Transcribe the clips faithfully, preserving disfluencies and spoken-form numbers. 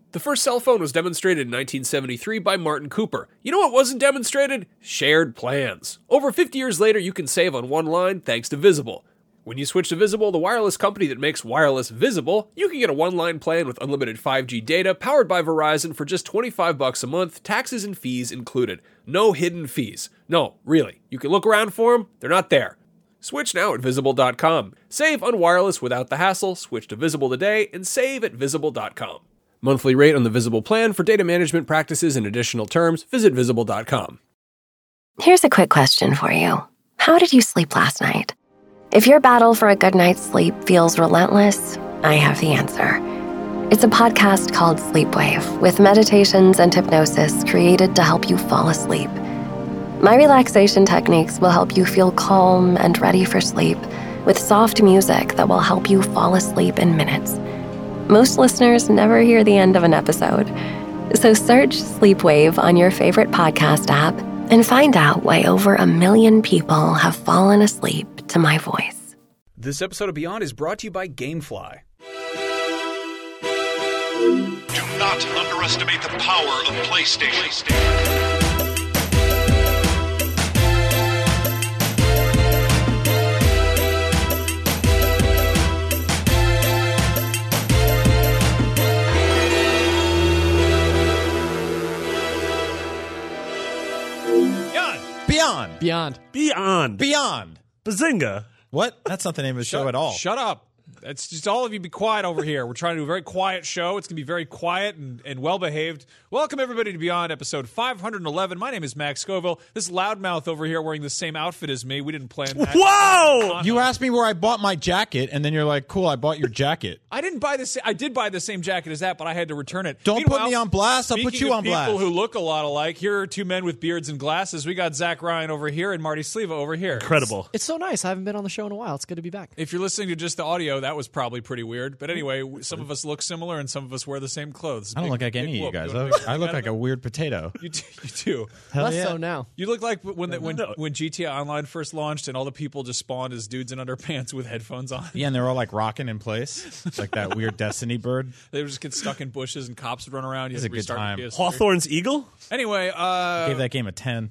The first cell phone was demonstrated in nineteen seventy-three by Martin Cooper. You know what wasn't demonstrated? Shared plans. Over fifty years later, you can save on one line thanks to Visible. When you switch to Visible, the wireless company that makes wireless visible, you can get a one-line plan with unlimited five G data powered by Verizon for just twenty-five bucks a month, taxes and fees included. No hidden fees. No, really. You can look around for them. They're not there. Switch now at Visible dot com. Save on wireless without the hassle. Switch to Visible today and save at Visible dot com. Monthly rate on the Visible plan for data management practices and additional terms, visit Visible dot com. Here's a quick question for you. How did you sleep last night? If your battle for a good night's sleep feels relentless, I have the answer. It's a podcast called Sleepwave, with meditations and hypnosis created to help you fall asleep. My relaxation techniques will help you feel calm and ready for sleep, with soft music that will help you fall asleep in minutes. Most listeners never hear the end of an episode, so search Sleepwave on your favorite podcast app and find out why over a million people have fallen asleep to my voice. This episode of Beyond is brought to you by Gamefly. Do not underestimate the power of PlayStation. Beyond. Beyond. Beyond. Beyond. Bazinga. What? That's not the name of the show Shut- at all. Shut up. It's just all of you be quiet over here. We're trying to do a very quiet show. It's going to be very quiet and, and well-behaved. Welcome, everybody, to Beyond, episode five hundred eleven. My name is Max Scoville. This loudmouth over here wearing the same outfit as me. We didn't plan that. Whoa! You asked me where I bought my jacket, and then you're like, cool, I bought your jacket. I didn't buy the sa- I did buy the same jacket as that, but I had to return it. Don't put Meanwhile, me on blast. I'll put speaking you of on blast. people who look a lot alike, here are two men with beards and glasses. We got Zach Ryan over here and Marty Sleva over here. Incredible. It's so nice. I haven't been on the show in a while. It's good to be back. If you're listening to just the audio, that was probably pretty weird. But anyway, some of us look similar and some of us wear the same clothes. I don't Big- look like big any of you whoop. guys. You I wanna look, be- I look like a weird potato. You do. You do. Hell Less yeah. so now. You look like when the, when when G T A Online first launched and all the people just spawned as dudes in underpants with headphones on. Yeah, and they're all like rocking in place, like that weird Destiny bird. They would just get stuck in bushes and cops would run around. You It was had a to good restart time. the P S three. Hawthorne's Eagle? Anyway, uh, Gave that game a ten.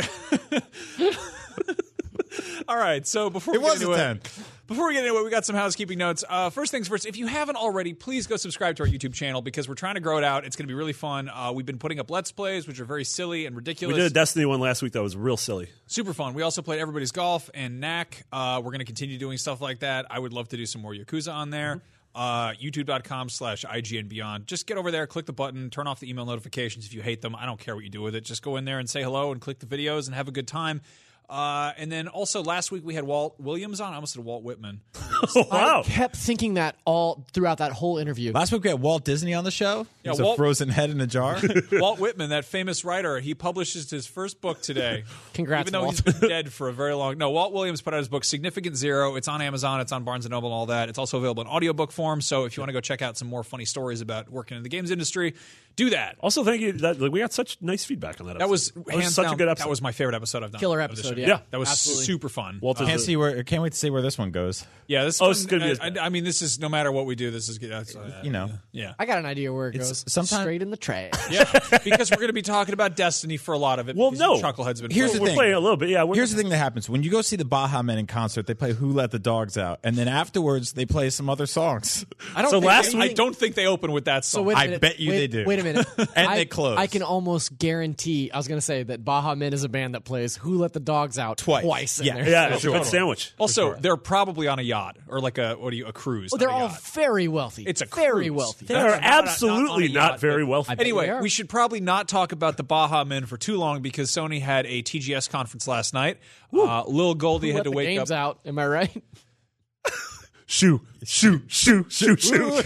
all right. So before It we get was into a it, ten. Before we get into it, we got some housekeeping notes. Uh, first things first, if you haven't already, please go subscribe to our YouTube channel because we're trying to grow it out. It's going to be really fun. Uh, we've been putting up Let's Plays, which are very silly and We ridiculous. did a Destiny one last week that was real silly. Super fun. We also played Everybody's Golf and Knack. Uh, we're going to continue doing stuff like that. I would love to do some more Yakuza on there. Uh, YouTube.com slash IGN Beyond. Just get over there, click the button, turn off the email notifications if you hate them. I don't care what you do with it. Just go in there and say hello and click the videos and have a good time. Uh, and then also last week we had Walt Williams on. I almost said Walt Whitman. Wow. I kept thinking that all throughout that whole interview. Last week we had Walt Disney on the show. Yeah, He's Walt- a frozen head in a jar. Walt Whitman, that famous writer, he publishes his first book today. Congrats, Even though Walt. he's been dead for a very long... No, Walt Williams put out his book, Significant Zero. It's on Amazon. It's on Barnes and Noble and all that. It's also available in audiobook form. So if you want to go check out some more funny stories about working in the games industry, do that. Also, thank you. That, like, we got such nice feedback on that. That was, episode. That was hands such down, a good episode. That was my favorite episode I've done. Killer of this episode, show. yeah. Yeah. That was Absolutely. super fun. Walt is Can't a- see where. Can't wait to see where this one goes. Yeah, this Oh, one, this is gonna be I, as- I, I mean, this is no matter what we do, this is good. That's, uh, You know. yeah. I got an idea where it It's goes. sometime- Straight in the trash. Yeah, because we're going to be talking about Destiny for a lot of it. Well, because no. you Chucklehead's been Here's playing. the We're thing. playing a little bit. Yeah. We're, Here's the thing that happens when you go see the Baja Men in concert. They play "Who Let the Dogs Out," and then afterwards they play some other songs. I don't So think last anything- I don't think they open with that So song. wait a I minute. bet you wait, they do. Wait a minute. And I, they close. I can almost guarantee. I was going to say that Baja Men is a band that plays "Who Let the Dogs Out" Twice. twice in Yeah. there. yeah, it's a Sure. good sandwich. Also, they're probably on a yacht or like a what do you a cruise? Well, not they're a all yacht. very wealthy. It's a very cruise. wealthy. They Not- are not- not on a absolutely not, yacht, very but- wealthy. I bet Anyway, they are. we should probably not talk about the Baja Men for too long because Sony had a T G S conference last night. Uh, Lil Goldie Who had let to the wake games up. out. Am I right? Shoo, shoo, shoo, shoo, shoo.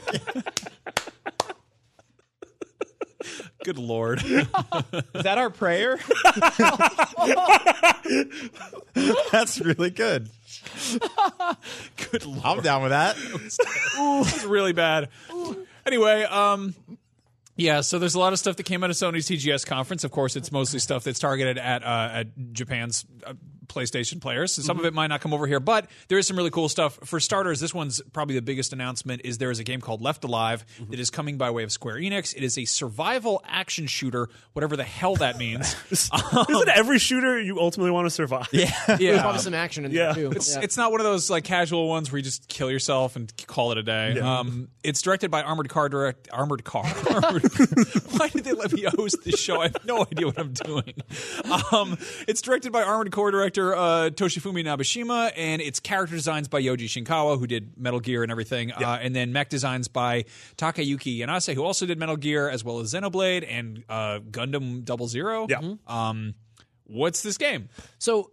Good Lord. Is that our prayer? That's really good. Good Lord. I'm down with that. This is really bad. Anyway, um, yeah, so there's a lot of stuff that came out of Sony's T G S conference. Of course, it's mostly stuff that's targeted at uh, at Japan's uh, PlayStation players. So some mm-hmm. of it might not come over here, but there is some really cool stuff. For starters, this one's probably the biggest announcement is there is a game called Left Alive mm-hmm. that is coming by way of Square Enix. It is a survival action shooter, whatever the hell that means. um, Isn't every shooter you ultimately want to survive? Yeah. yeah. There's probably some action in yeah. there, too. It's, yeah. it's not one of those like casual ones where you just kill yourself and call it a day. Yeah. Um, it's directed by Armored Car Direct Armored Car. Armored, why did they let me host this show? I have no idea what I'm doing. Um, it's directed by Armored Core director uh, Toshifumi Nabeshima, and it's character designs by Yoji Shinkawa, who did Metal Gear and everything, yeah. uh, and then mech designs by Takayuki Yanase, who also did Metal Gear as well as Xenoblade and uh, Gundam Double Zero. Yeah. Mm-hmm. Um, what's this game? So,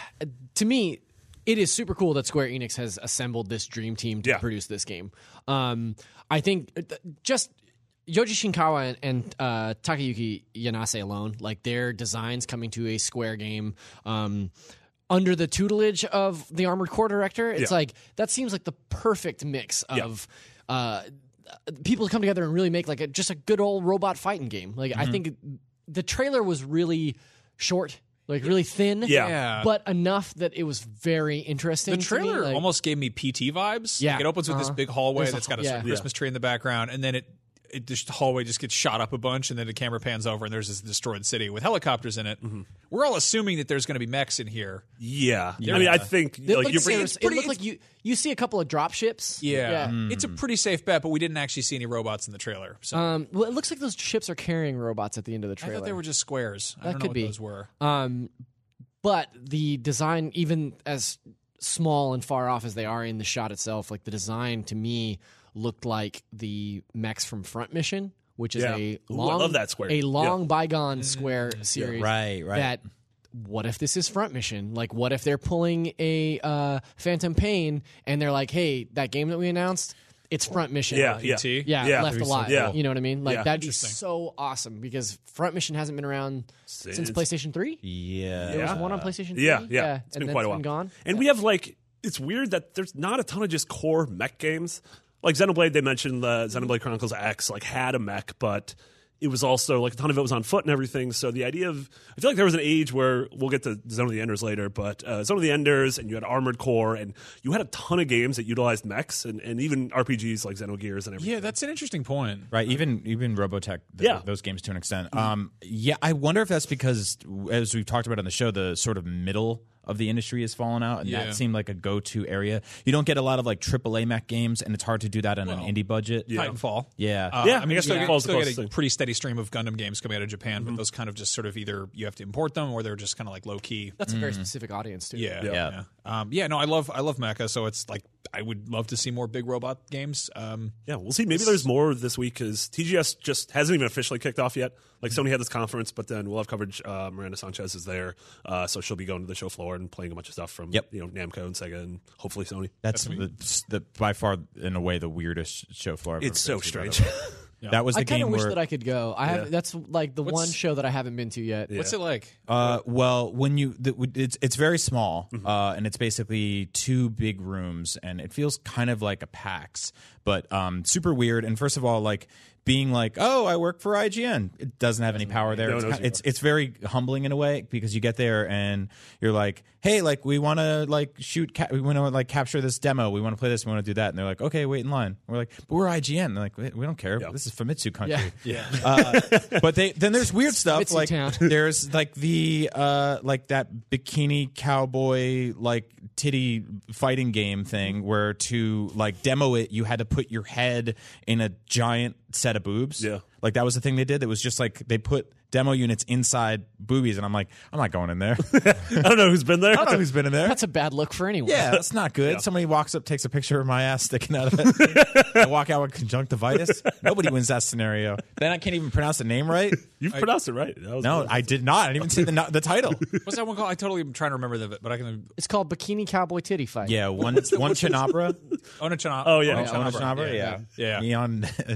to me, it is super cool that Square Enix has assembled this dream team to yeah. produce this game. Um, I think just Yoji Shinkawa and, and uh, Takayuki Yanase alone, like their designs coming to a Square game um, under the tutelage of the Armored Core director, it's yeah. like that seems like the perfect mix of yeah. uh, people to come together and really make like a, just a good old robot fighting game. Like mm-hmm. I think the trailer was really short. Like really thin, yeah. yeah, but enough that it was very interesting. The trailer to me. Like, almost gave me P T vibes. Yeah, like it opens with uh-huh. this big hallway There's that's a, got a yeah. Christmas tree in the background, and then it, it just the hallway just gets shot up a bunch, and then the camera pans over, and there's this destroyed city with helicopters in it. Mm-hmm. We're all assuming that there's going to be mechs in here. Yeah, yeah. I mean, I think it like, looks, you're it, it looked like you you see a couple of drop ships. Yeah, yeah. Mm. It's a pretty safe bet, but we didn't actually see any robots in the trailer. So. Um, well, it looks like those ships are carrying robots at the end of the trailer. I thought they were just squares. I that don't could know what be. those were. Um, but the design, even as small and far off as they are in the shot itself, like the design to me looked like the mechs from Front Mission, which is Yeah. a Ooh, I long, love that Square. a long Yeah. bygone Square series. Right, right. That what if this is Front Mission? Like, what if they're pulling a uh, Phantom Pain and they're like, hey, that game that we announced, it's Front Mission. Yeah, P T. Yeah, Yeah. Left Alive. Yeah. You know what I mean? Like Yeah. that'd be Interesting. so awesome because Front Mission hasn't been around since Since- PlayStation three. Yeah. There was one on PlayStation three. Yeah, yeah, it's and been then quite a it's while. been gone. And we have like it's weird that there's not a ton of just core mech games. Like Xenoblade, they mentioned the Xenoblade Chronicles X like had a mech, but it was also like a ton of it was on foot and everything. So the idea of I feel like there was an age where we'll get to Zone of the Enders later, but uh, Zone of the Enders and you had Armored Core and you had a ton of games that utilized mechs and, and even R P Gs like Xenogears and everything. Yeah, that's an interesting point. Right, even even Robotech, th- Yeah. those games to an extent. Um, yeah, I wonder if that's because, as we've talked about on the show, the sort of middle of the industry has fallen out, and Yeah. that seemed like a go-to area. You don't get a lot of like triple A mech games, and it's hard to do that on Well, an indie budget. Titanfall. Yeah. Uh, Yeah, I mean, I guess you still, Titanfall's get, the still get closest a thing. pretty steady stream of Gundam games coming out of Japan, but those kind of just sort of either you have to import them or they're just kind of like low key. That's a very specific audience too. Yeah, Yeah. yeah, yeah. Um, yeah. No, I love I love mecha, so it's like I would love to see more big robot games. Um, Yeah, we'll see. Maybe there's more this week because T G S just hasn't even officially kicked off yet. Like Sony had this conference, but then we'll have coverage. Uh, Miranda Sanchez is there, uh, so she'll be going to the show floor and playing a bunch of stuff from Yep. you know Namco and Sega and hopefully Sony. That's the, the by far, in a way, the weirdest show floor I've It's ever so been to, by strange. the way. That was the I kind game of wish where that I could go. I have. Yeah. That's like the What's- one show that I haven't been to yet. What's it like? Uh, well, when you the, it's it's very small, Mm-hmm. uh, and it's basically two big rooms, and it feels kind of like a PAX, but um, super weird. And first of all, like being like, oh, I work for I G N, it doesn't have any power there. No, It's no, kind- no. it's it's very humbling in a way because you get there and you're like, hey, like we want to like shoot, ca- we want to like capture this demo, we want to play this, we want to do that, and they're like, okay, wait in line. And we're like, but we're I G N. They're like, we we don't care. Yeah. This is Famitsu country. Yeah. Yeah. Uh, but they then there's weird stuff Famitsu like town. there's like the uh like that bikini cowboy like titty fighting game thing where to like demo it you had to put your head in a giant set of boobs. Yeah. Like that was the thing they did. It was just like they put demo units inside boobies, and I'm like, I'm not going in there. I don't know who's been there. I don't know who's been in there. That's a bad look for anyone. Yeah, that's not good. Somebody walks up, takes a picture of my ass sticking out of it. I walk out with conjunctivitis. Nobody wins that scenario. Then I can't even pronounce the name right. You've pronounced it right. That was No, good. I did not. I didn't even see the no- the title. What's that one called? I totally am trying to remember the but I can. It's called Bikini Cowboy Titty Fight. Yeah, one one Chinabra. Onochanabra. Oh, yeah. Oh, Chinabra, yeah. Yeah. Neon Gen-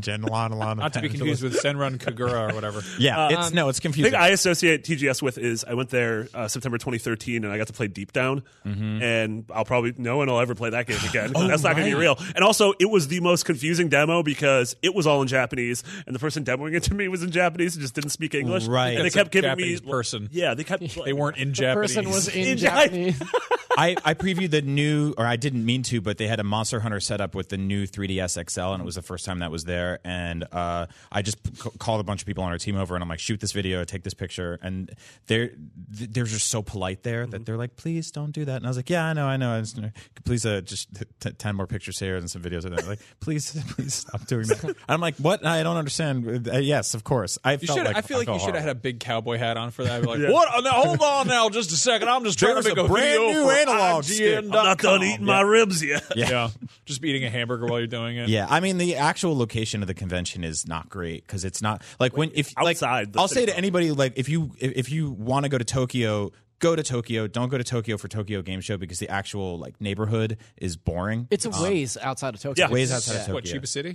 Gen Lon Lon. Not to be confused with Senran Kagura or whatever. Yeah, it's Um, no, it's The confusing. thing I associate T G S with is I went there uh, September twenty thirteen and I got to play Deep Down, Mm-hmm. and I'll probably no one will ever play that game again. Oh, That's not going to be real. And also, it was the most confusing demo because it was all in Japanese, and the person demoing it to me was in Japanese and just didn't speak English. Right. and they That's kept a giving Japanese me person. Yeah, they kept. They weren't in Japanese. Person was in, In Japanese. I, I previewed the new, or I didn't mean to, but they had a Monster Hunter setup with the new three D S X L, and it was the first time that was there. And uh, I just c- called a bunch of people on our team over, and I'm like, shoot this video, take this picture. And they're they're just so polite there that they're like, please don't do that. And I was like, yeah, I know, I know. I just, please, uh, just t- ten more pictures here and some videos of that. Like, please, please stop doing that. I'm like, what? I don't understand. Uh, yes, of course. I You felt should. like I feel like you should have had horrible. a big cowboy hat on for that. I'd be like, what? Oh, now, hold on, now, just a second. I'm just trying There's to make a a, brand video new for analog stick. I'm not done eating my ribs yet. Yeah. Yeah, just eating a hamburger while you're doing it. Yeah, I mean the actual location of the convention is not great because it's not like when if outside Like, the I'll city say to though. anybody like if you if if you want to go to Tokyo, go to Tokyo. Don't go to Tokyo for Tokyo Game Show because the actual like neighborhood is boring. It's a ways outside of Tokyo. Yeah. ways outside of What, Tokyo. Chiba City?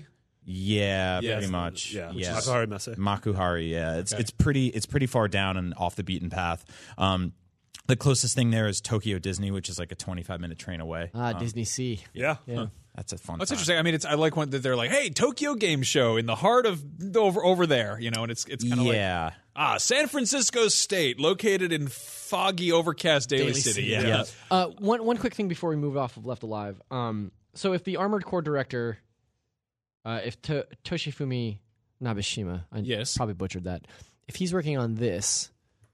Yeah, Yes. pretty much. Yeah, yeah. Makuhari Messe. Makuhari. Yeah, it's it's pretty it's pretty far down and off the beaten path. Um, the closest thing there is Tokyo Disney, which is like a twenty-five minute train away. Ah, Disney Sea. Yeah. Yeah. That's a fun. That's time. interesting. I mean, it's I like when they're like, "Hey, Tokyo Game Show in the heart of over over there," you know, and it's it's kind of like Yeah. ah, San Francisco State, located in foggy, overcast Daly, Daly City. City, Yeah. yeah. Uh, one one quick thing before we move off of Left Alive. Um, so if the Armored Core director, uh, if to- Toshifumi Nabeshima, I Yes. probably butchered that. If he's working on this,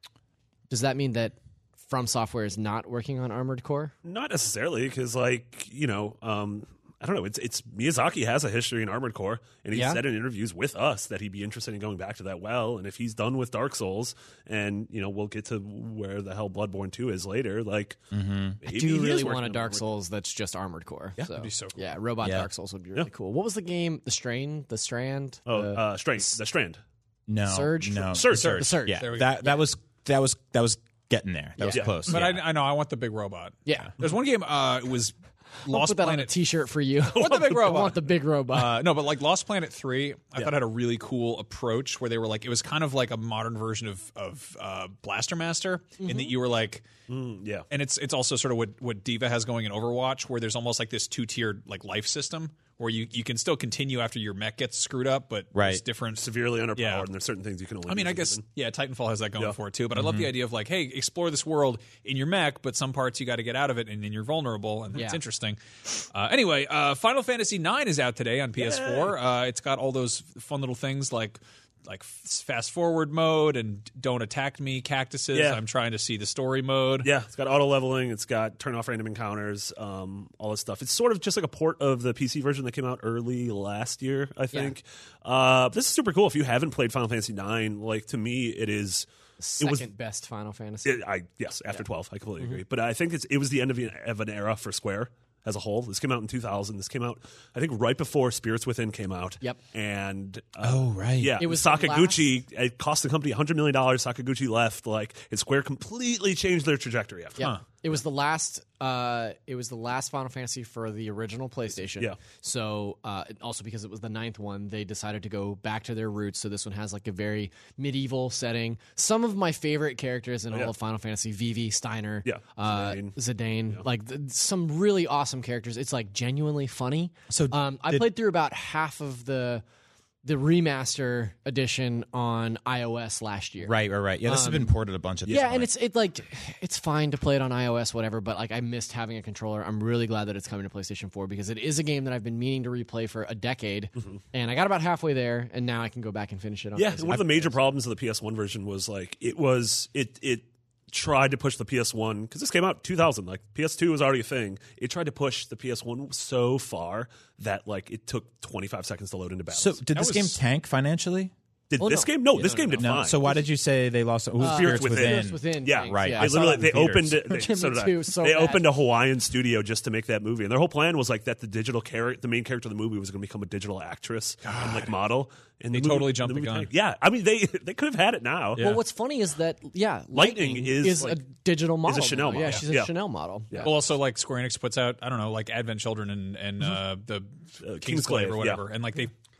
does that mean that From Software is not working on Armored Core? Not necessarily, because like you know, um, I don't know. It's it's Miyazaki has a history in Armored Core, and he Yeah? said in interviews with us that he'd be interested in going back to that well. And if he's done with Dark Souls, and you know, we'll get to where the hell Bloodborne two is later. Like, I maybe do he is really working want a on Dark Armored- Souls that's just Armored Core. Yeah, that'd be so cool. Yeah, Robot Yeah. Dark Souls would be really Yeah. cool. What was the game? The Strain? The Strand? Oh, the, uh, Strand, the Strand. No, Surge? no, Surge. Surge. The Surge. Yeah, There we that that was that was that was getting there. That was Yeah. close. But yeah. I, I know I want the big robot. yeah. There's one game. Uh, it was I'll Lost put that on a Planet. T-shirt for you. What the big I robot? want the big robot. Uh, no, but like Lost Planet three, I thought had a really cool approach where they were like, it was kind of like a modern version of of uh, Blaster Master, in that you were like, Mm, yeah. and it's it's also sort of what what Diva has going in Overwatch, where there's almost like this two tiered like life system where you you can still continue after your mech gets screwed up, but Right. it's different. Severely underpowered, Yeah. and there's certain things you can only. I mean, use I it guess in. yeah, Titanfall has that going Yeah. for it too. But I love the idea of like, hey, explore this world in your mech, but some parts you got to get out of it, and then you're vulnerable, and it's Yeah. interesting. Uh, anyway, uh, Final Fantasy nine is out today on P S four. Uh, it's got all those fun little things like like fast forward mode and don't attack me cactuses. Yeah. I'm trying to see the story mode. Yeah, it's got auto leveling. It's got turn off random encounters. Um, all this stuff. It's sort of just like a port of the P C version that came out early last year, I think. Uh, this is super cool. If you haven't played Final Fantasy nine, like to me, it is. Second it was best Final Fantasy. It, I yes, after twelve, I completely agree. But I think it's it was the end of, of an era for Square as a whole. This came out in two thousand. This came out, I think, right before Spirits Within came out. Yep. And uh, Oh, right. yeah, It was the Sakaguchi. It cost the company a hundred million dollars. Sakaguchi left. Like, and Square completely changed their trajectory after. Yeah, it was the last. Uh, it was the last Final Fantasy for the original PlayStation. Yeah. So uh, also because it was the ninth one, they decided to go back to their roots. So this one has like a very medieval setting. Some of my favorite characters in all yeah. of Final Fantasy: Vivi, Steiner, Yeah, uh, Zidane. Zidane. Like th- some really awesome characters. It's like genuinely funny. So um, I did- played through about half of the the remaster edition on iOS last year. Right, right, right. Yeah, this has been ported a bunch of. Yeah, and it's it like it's fine to play it on iOS, whatever. But like, I missed having a controller. I'm really glad that it's coming to PlayStation four because it is a game that I've been meaning to replay for a decade, and I got about halfway there, and now I can go back and finish it. On Yeah, PlayStation. and one of the major problems of the P S one version was like it was it it tried to push the P S one because this came out two thousand. Like P S two was already a thing. It tried to push the P S one so far that like it took twenty-five seconds to load into battles. So did this was- game tank financially? did Oh, this no. game? No, Yeah, this no, game no, did No. fine. So why did you say they lost? It was Uh, Spirits Spirits Within. Spirits Within. Yeah, things, right. Yeah. I They saw literally that they in opened theaters. it. They, so Me did I. too, so they bad. opened a Hawaiian studio just to make that movie, and their whole plan was like that the digital character, the main character of the movie, was going to become a digital actress and like model. And They the movie- totally jumped the movie gun. tanked. Yeah, I mean they they could have had it now. Well, what's funny is that yeah, Lightning Lightning, is, is, like- a digital model. Chanel now. Yeah, model. she's a Yeah. Chanel model. Yeah. Well, also like Square Enix puts out, I don't know, like Advent Children and and uh, the Uh, Kingsglaive or Kingsglaive, whatever, yeah. and like they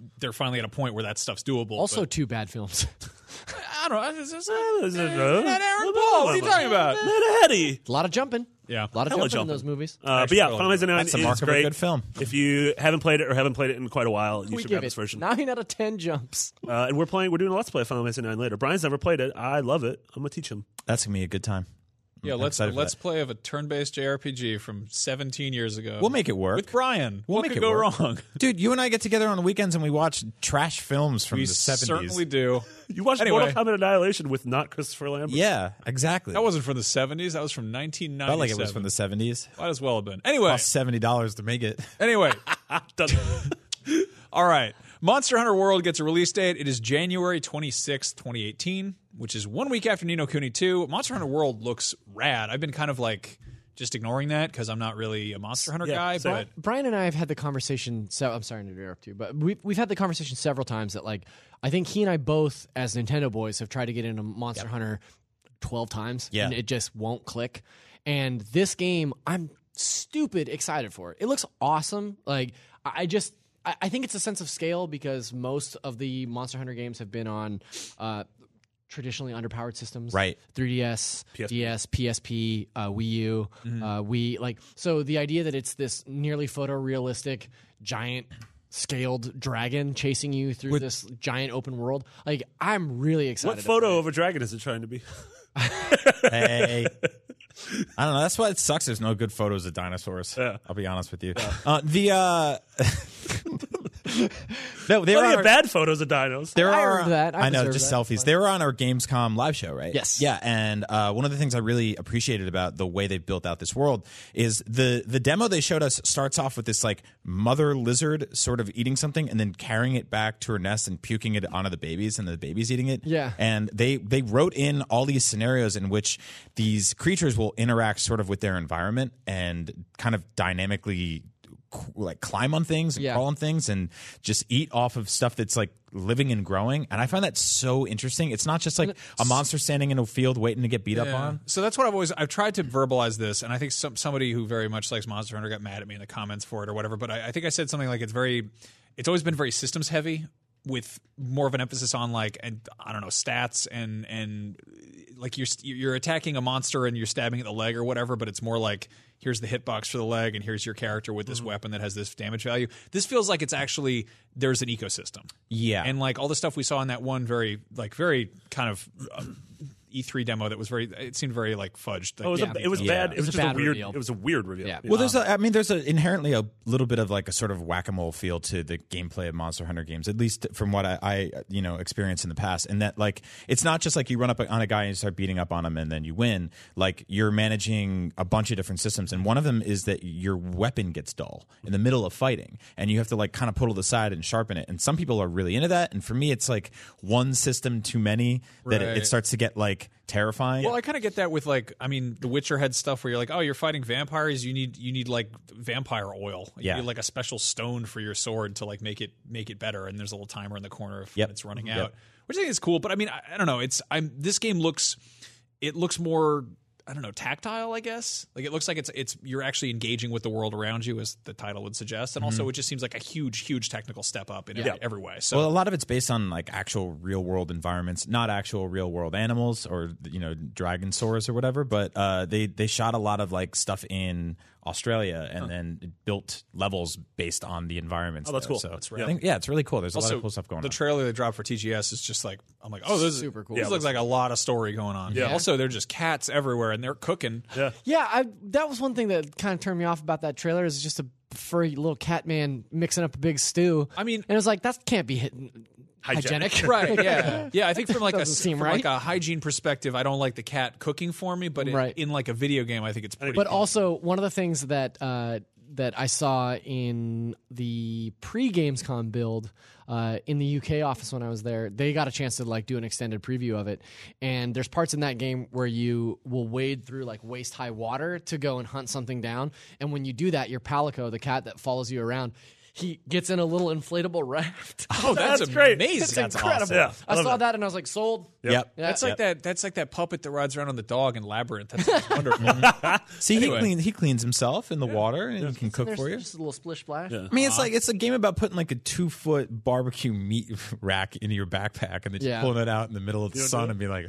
they're finally at a point where that stuff's doable. Also, but, two bad films. I don't know. It's just, Is it, uh, Not Aaron Paul. What are you talking about? Not Eddie. a lot of jumping. Yeah. A lot of Hella jumping in jumping. those movies. Uh, but yeah, Final Fantasy nine That's the is mark of a great. good film. If you haven't played it or haven't played it in quite a while, you we should give grab it this version. nine out of ten jumps. Uh, and we're playing. We're doing a Let's Play of Final Fantasy nine later. Brian's never played it. I love it. I'm gonna teach him. That's gonna be a good time. Yeah, I'm let's excited for let's that. play of a turn-based J R P G from seventeen years ago. We'll make it work. with Brian. We'll what make could it go work. wrong? Dude, you and I get together on the weekends and we watch trash films from We the seventies. certainly do. You watched Anyway. Mortal Kombat Annihilation with not Christopher Lambert. Yeah, exactly. That wasn't from the seventies. That was from nineteen ninety-seven. felt like it was from the seventies. Might as well have been. Anyway, Cost seventy dollars to make it. anyway. Done. All right. Monster Hunter World gets a release date. It is January twenty-sixth, twenty eighteen, which is one week after Ni no Kuni two. Monster Hunter World looks rad. I've been kind of like just ignoring that because I'm not really a Monster Hunter Yeah, guy. same. But Brian and I have had the conversation. So I'm sorry to interrupt you, but we've we've had the conversation several times that like I think he and I both, as Nintendo boys, have tried to get into Monster Hunter twelve times, Yeah. and it just won't click. And this game, I'm stupid excited for it. It looks awesome. Like I I just. I I think it's a sense of scale because most of the Monster Hunter games have been on uh, traditionally underpowered systems, Right. three D S, P S P. D S, P S P, uh, Wii U, uh, Wii. Like, so the idea that it's this nearly photorealistic giant scaled dragon chasing you through this giant open world, like I'm really excited. What photo of a dragon is it trying to be? Hey. I don't know. That's why it sucks. There's no good photos of dinosaurs. Yeah. I'll be honest with you. Uh, the uh, no, they were Plenty on of our, bad photos of dinos. there I are earned that. I I know, deserve just that. selfies. They were on our Gamescom live show, right? Yes. Yeah, and uh, one of the things I really appreciated about the way they've built out this world is the the demo they showed us starts off with this like mother lizard sort of eating something and then carrying it back to her nest and puking it onto the babies and the babies eating it. Yeah. And they they wrote in all these scenarios in which these creatures will interact sort of with their environment and kind of dynamically like climb on things and Yeah. crawl on things and just eat off of stuff that's like living and growing. And I find that so interesting. It's not just like a monster standing in a field waiting to get beat up Yeah. on. So that's what I've always I've tried to verbalize this, and I think some somebody who very much likes Monster Hunter got mad at me in the comments for it or whatever. But I, I think I said something like it's very, it's always been very systems heavy with more of an emphasis on like and I don't know stats and and like you're you're attacking a monster and you're stabbing at the leg or whatever, but it's more like here's the hitbox for the leg and here's your character with this Mm-hmm. weapon that has this damage value. This feels like it's actually there's an ecosystem. Yeah. And like all the stuff we saw in that one very like very kind of uh, E three demo that was very it seemed very like fudged. Like, Oh, it was, yeah. a, it was Yeah. bad. It, It was was a just a bad weird. reveal. It was a weird reveal. Yeah. Well, there's a, I mean, there's a, inherently a little bit of like a sort of whack-a-mole feel to the gameplay of Monster Hunter games, at least from what I, I you know, experienced in the past. And that like, it's not just like you run up on a guy and you start beating up on him and then you win. Like you're managing a bunch of different systems. And one of them is that your weapon gets dull in the middle of fighting and you have to like kind of pull to the side and sharpen it. And some people are really into that. And for me, it's like one system too many that it, it Right. starts to get like terrifying. Well, I kind of get that with like, I mean, the Witcher had stuff where you're like, oh, you're fighting vampires. You need you need like vampire oil. You Yeah. need like a special stone for your sword to like make it make it better. And there's a little timer in the corner if Yep. when it's running Yep. out, which I think is cool. But I mean, I, I don't know. It's I'm this game looks it looks more. I don't know, tactile, I guess. Like it looks like it's it's you're actually engaging with the world around you, as the title would suggest, and also it just seems like a huge, huge technical step up in every, every way. So Well, a lot of it's based on like actual real world environments, not actual real world animals or you know dragon saurs or whatever. But uh, they they shot a lot of like stuff in Australia and then built levels based on the environments. Oh, that's there. cool. So That's I right. think, yeah, it's really cool. There's a lot also of cool stuff going the on. trailer they dropped for T G S is just like I'm like, oh, this Super is cool. This Yeah, looks like a lot of story going on. Yeah. Also, they're just cats everywhere and they're cooking. Yeah. Yeah, I, that was one thing that kind of turned me off about that trailer. Is just a furry little cat man mixing up a big stew. I mean- and it was like that can't be hit, hygienic, Right, yeah, yeah. I think from like a Doesn't seem from right. like a hygiene perspective, I don't like the cat cooking for me, but in, Right. in like a video game, I think it's pretty. But cool. also, one of the things that uh, that I saw in the pre-Gamescom build uh, in the U K office when I was there, they got a chance to like do an extended preview of it. And there's parts in that game where you will wade through like waist-high water to go and hunt something down. And when you do that, your Palico, the cat that follows you around, he gets in a little inflatable raft. Oh, that's, That's great. amazing. It's That's incredible. awesome. Yeah, I I love saw that. that and I was like, sold. Yep. Yeah. That's like Yep. that. That's like that puppet that rides around on the dog in Labyrinth. That's wonderful. See, Anyway. he clean, he cleans himself in the water, and he can cook There's for you. just a little splish splash. Yeah. I mean, it's like it's a game about putting like a two foot barbecue meat rack into your backpack and then just Yeah. pulling it out in the middle of the don't sun do and being like,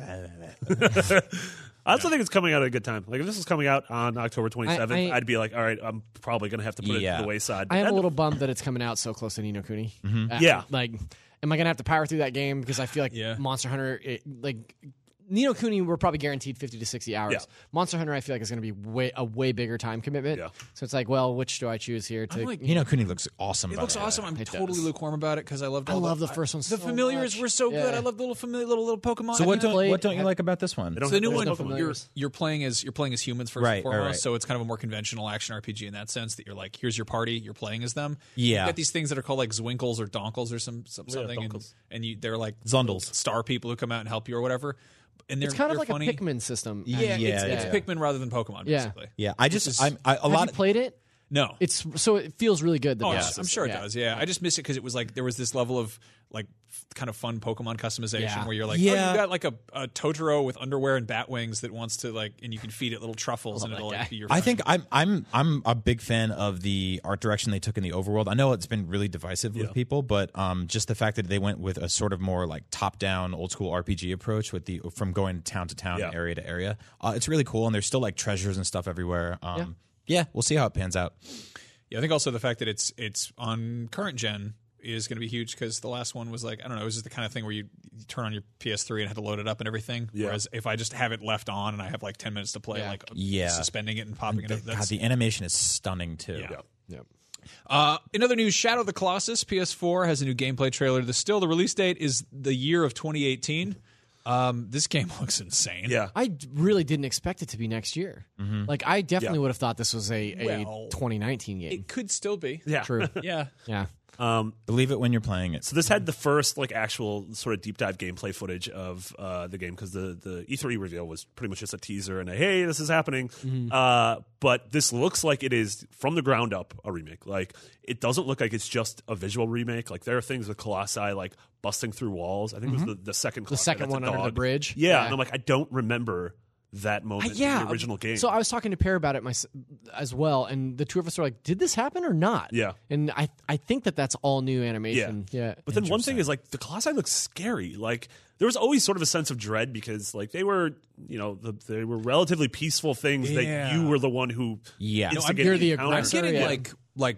I also think it's coming out at a good time. Like if this was coming out on October twenty-seventh, I- I- I'd be like, all right, I'm probably going to have to put it Yeah. to the wayside. I am a And- little bummed that it's coming out so close to Ni no Kuni. Uh, Yeah. Like, am I going to have to power through that game? Because I feel like Yeah. Monster Hunter, it, like, Ni no Kuni, we're probably guaranteed fifty to sixty hours. Yeah. Monster Hunter, I feel like, is going to be way a way bigger time commitment. Yeah. So it's like, well, which do I choose here? To I'm like, you know, Kuni looks awesome. It by looks the way. awesome. I'm It totally does. lukewarm about it because I loved. I all love the, the first one The so familiars much. were so good. Yeah. I love the little familiar little little Pokemon. So I what mean, don't played- what don't you like about this one? They don't So the new There's one, no you're familiars. you're playing as you're playing as humans first Right, and foremost. right, right. So it's kind of a more conventional action R P G in that sense that you're like, here's your party, you're playing as them. Yeah. you got these things that are called like Zwinkles or Donkles or some, some something, and, Donkles. and you they're like Zundles. star people who come out and help you or whatever. And they're It's kind of they're like funny. a Pikmin system. Yeah, Yeah, it's, yeah, it's yeah. Pikmin rather than Pokemon. Yeah. Basically. Yeah, I just is- I'm I, a Have lot. you played it? No, It's so it feels really good. The Oh, base I'm sure it system. does. Yeah, I just miss it because it was like there was this level of like f- kind of fun Pokemon customization Yeah. where you're like, oh, Yeah. you got like a, a Totoro with underwear and bat wings that wants to like, and you can feed it little truffles and that it'll guy. like be your. I friend. think I'm I'm I'm a big fan of the art direction they took in the overworld. I know it's been really divisive with Yeah. people, but um, just the fact that they went with a sort of more like top down, old school R P G approach with the from going town to town, Yeah. area to area, uh, it's really cool. And there's still like treasures and stuff everywhere. Um, yeah. we'll see how it pans out. Yeah, I think also the fact that it's it's on current gen is going to be huge because the last one was like I don't know, it was just the kind of thing where you, you turn on your P S three and had to load it up and everything. Yeah. Whereas if I just have it left on and I have like ten minutes to play, Yeah. like Yeah. suspending it and popping it, The- up, God, that's the animation is stunning too. Yeah. Yep. Uh, in other news, Shadow of the Colossus P S four has a new gameplay trailer. The still the release date is the year of twenty eighteen. Um, this game looks insane. Yeah. I d- really didn't expect it to be next year. Like I definitely Yeah. would have thought this was a, a Well, twenty nineteen game. It could still be. Yeah. True. Yeah. Yeah. Um, Believe it when you're playing it. so this had the first like actual sort of deep dive gameplay footage of uh, the game because the the E three reveal was pretty much just a teaser and a hey this is happening. Uh, but this looks like it is from the ground up a remake. Like it doesn't look like it's just a visual remake. Like there are things with Colossi like busting through walls. I think it was the, the second The Colossi second that's a one under the dog. bridge. Yeah, Yeah. and I'm like I don't remember that I- moment yeah. in the original game. So I was talking to Pear about it my, as well, and the two of us were like, "Did this happen or not?" Yeah. And I I think that that's all new animation. Yeah. But then one thing is like the Colossi looks scary. Like there was always sort of a sense of dread because like they were, you know, the, they were relatively peaceful things Yeah. that you were the one who Yeah. No, instigated you're the encounter. I'm aggressor. getting yeah. like like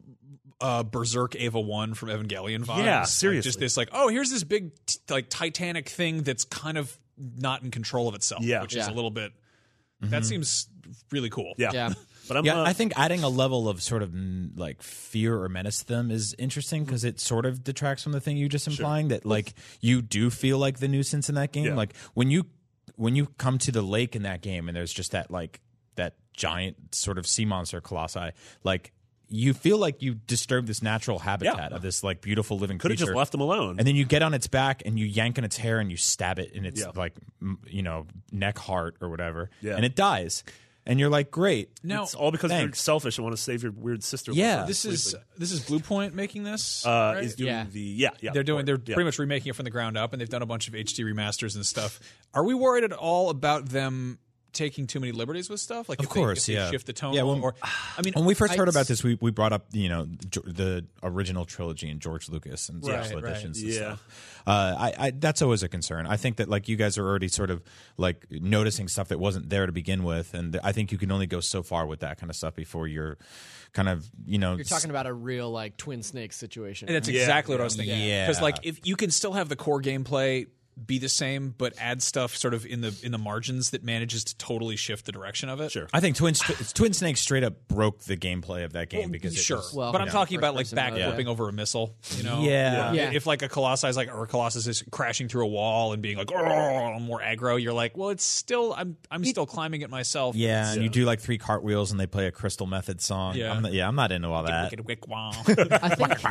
uh, Berserk Ava one from Evangelion vibes. Yeah, Like, seriously. just this like, oh, here's this big t- like Titanic thing that's kind of not in control of itself. Yeah. which is Yeah. a little bit. That seems really cool. Yeah. Yeah. But I'm Yeah, uh, I think adding a level of sort of mm, like fear or menace to them is interesting because it sort of detracts from the thing you just implying that like you do feel like the nuisance in that game. Yeah. Like when you when you come to the lake in that game and there's just that like that giant sort of sea monster colossi, like you feel like you disturb this natural habitat Yeah. of this like beautiful living could have creature. just left them alone. And then you get on its back and you yank on its hair and you stab it in its Yeah. like m- you know neck heart or whatever, Yeah. and it dies. And you're like, great. Now it's all because you're Thanks. selfish and want to save your weird sister. Yeah. this is this is Blue Point making this. uh, right? is doing Yeah. the yeah yeah. They're doing. They're yeah. pretty much remaking it from the ground up, and they've done a bunch of H D remasters and stuff. Are we worried at all about them taking too many liberties with stuff? Like, Of if course, they, if they yeah. shift the tone. Yeah, when- or I mean, When we first I- heard about this, we, we brought up you know G- the original trilogy and George Lucas and Right, special right. editions and Yeah. stuff. Uh, I, I that's always a concern. I think that like you guys are already sort of like noticing stuff that wasn't there to begin with, and I think you can only go so far with that kind of stuff before you're kind of you know You're talking about a real like twin snakes situation. And that's right? exactly what I was thinking. Yeah. Because like if you can still have the core gameplay be the same, but add stuff sort of in the in the margins that manages to totally shift the direction of it. Sure. I think Twin Twin Snakes straight up broke the gameplay of that game because it sure, was- Well, but I'm yeah. talking about like First person mode, backflipping yeah. over a missile. You know, Yeah. Yeah. If like a Colossus is like or a Colossus is crashing through a wall and being like oh more aggro, you're like, well, it's still I'm I'm still climbing it myself. yeah, and you do like three cartwheels and they play a Crystal Method song. Yeah. I'm not, yeah, I'm not into all that. Wicked, wick, wow. I think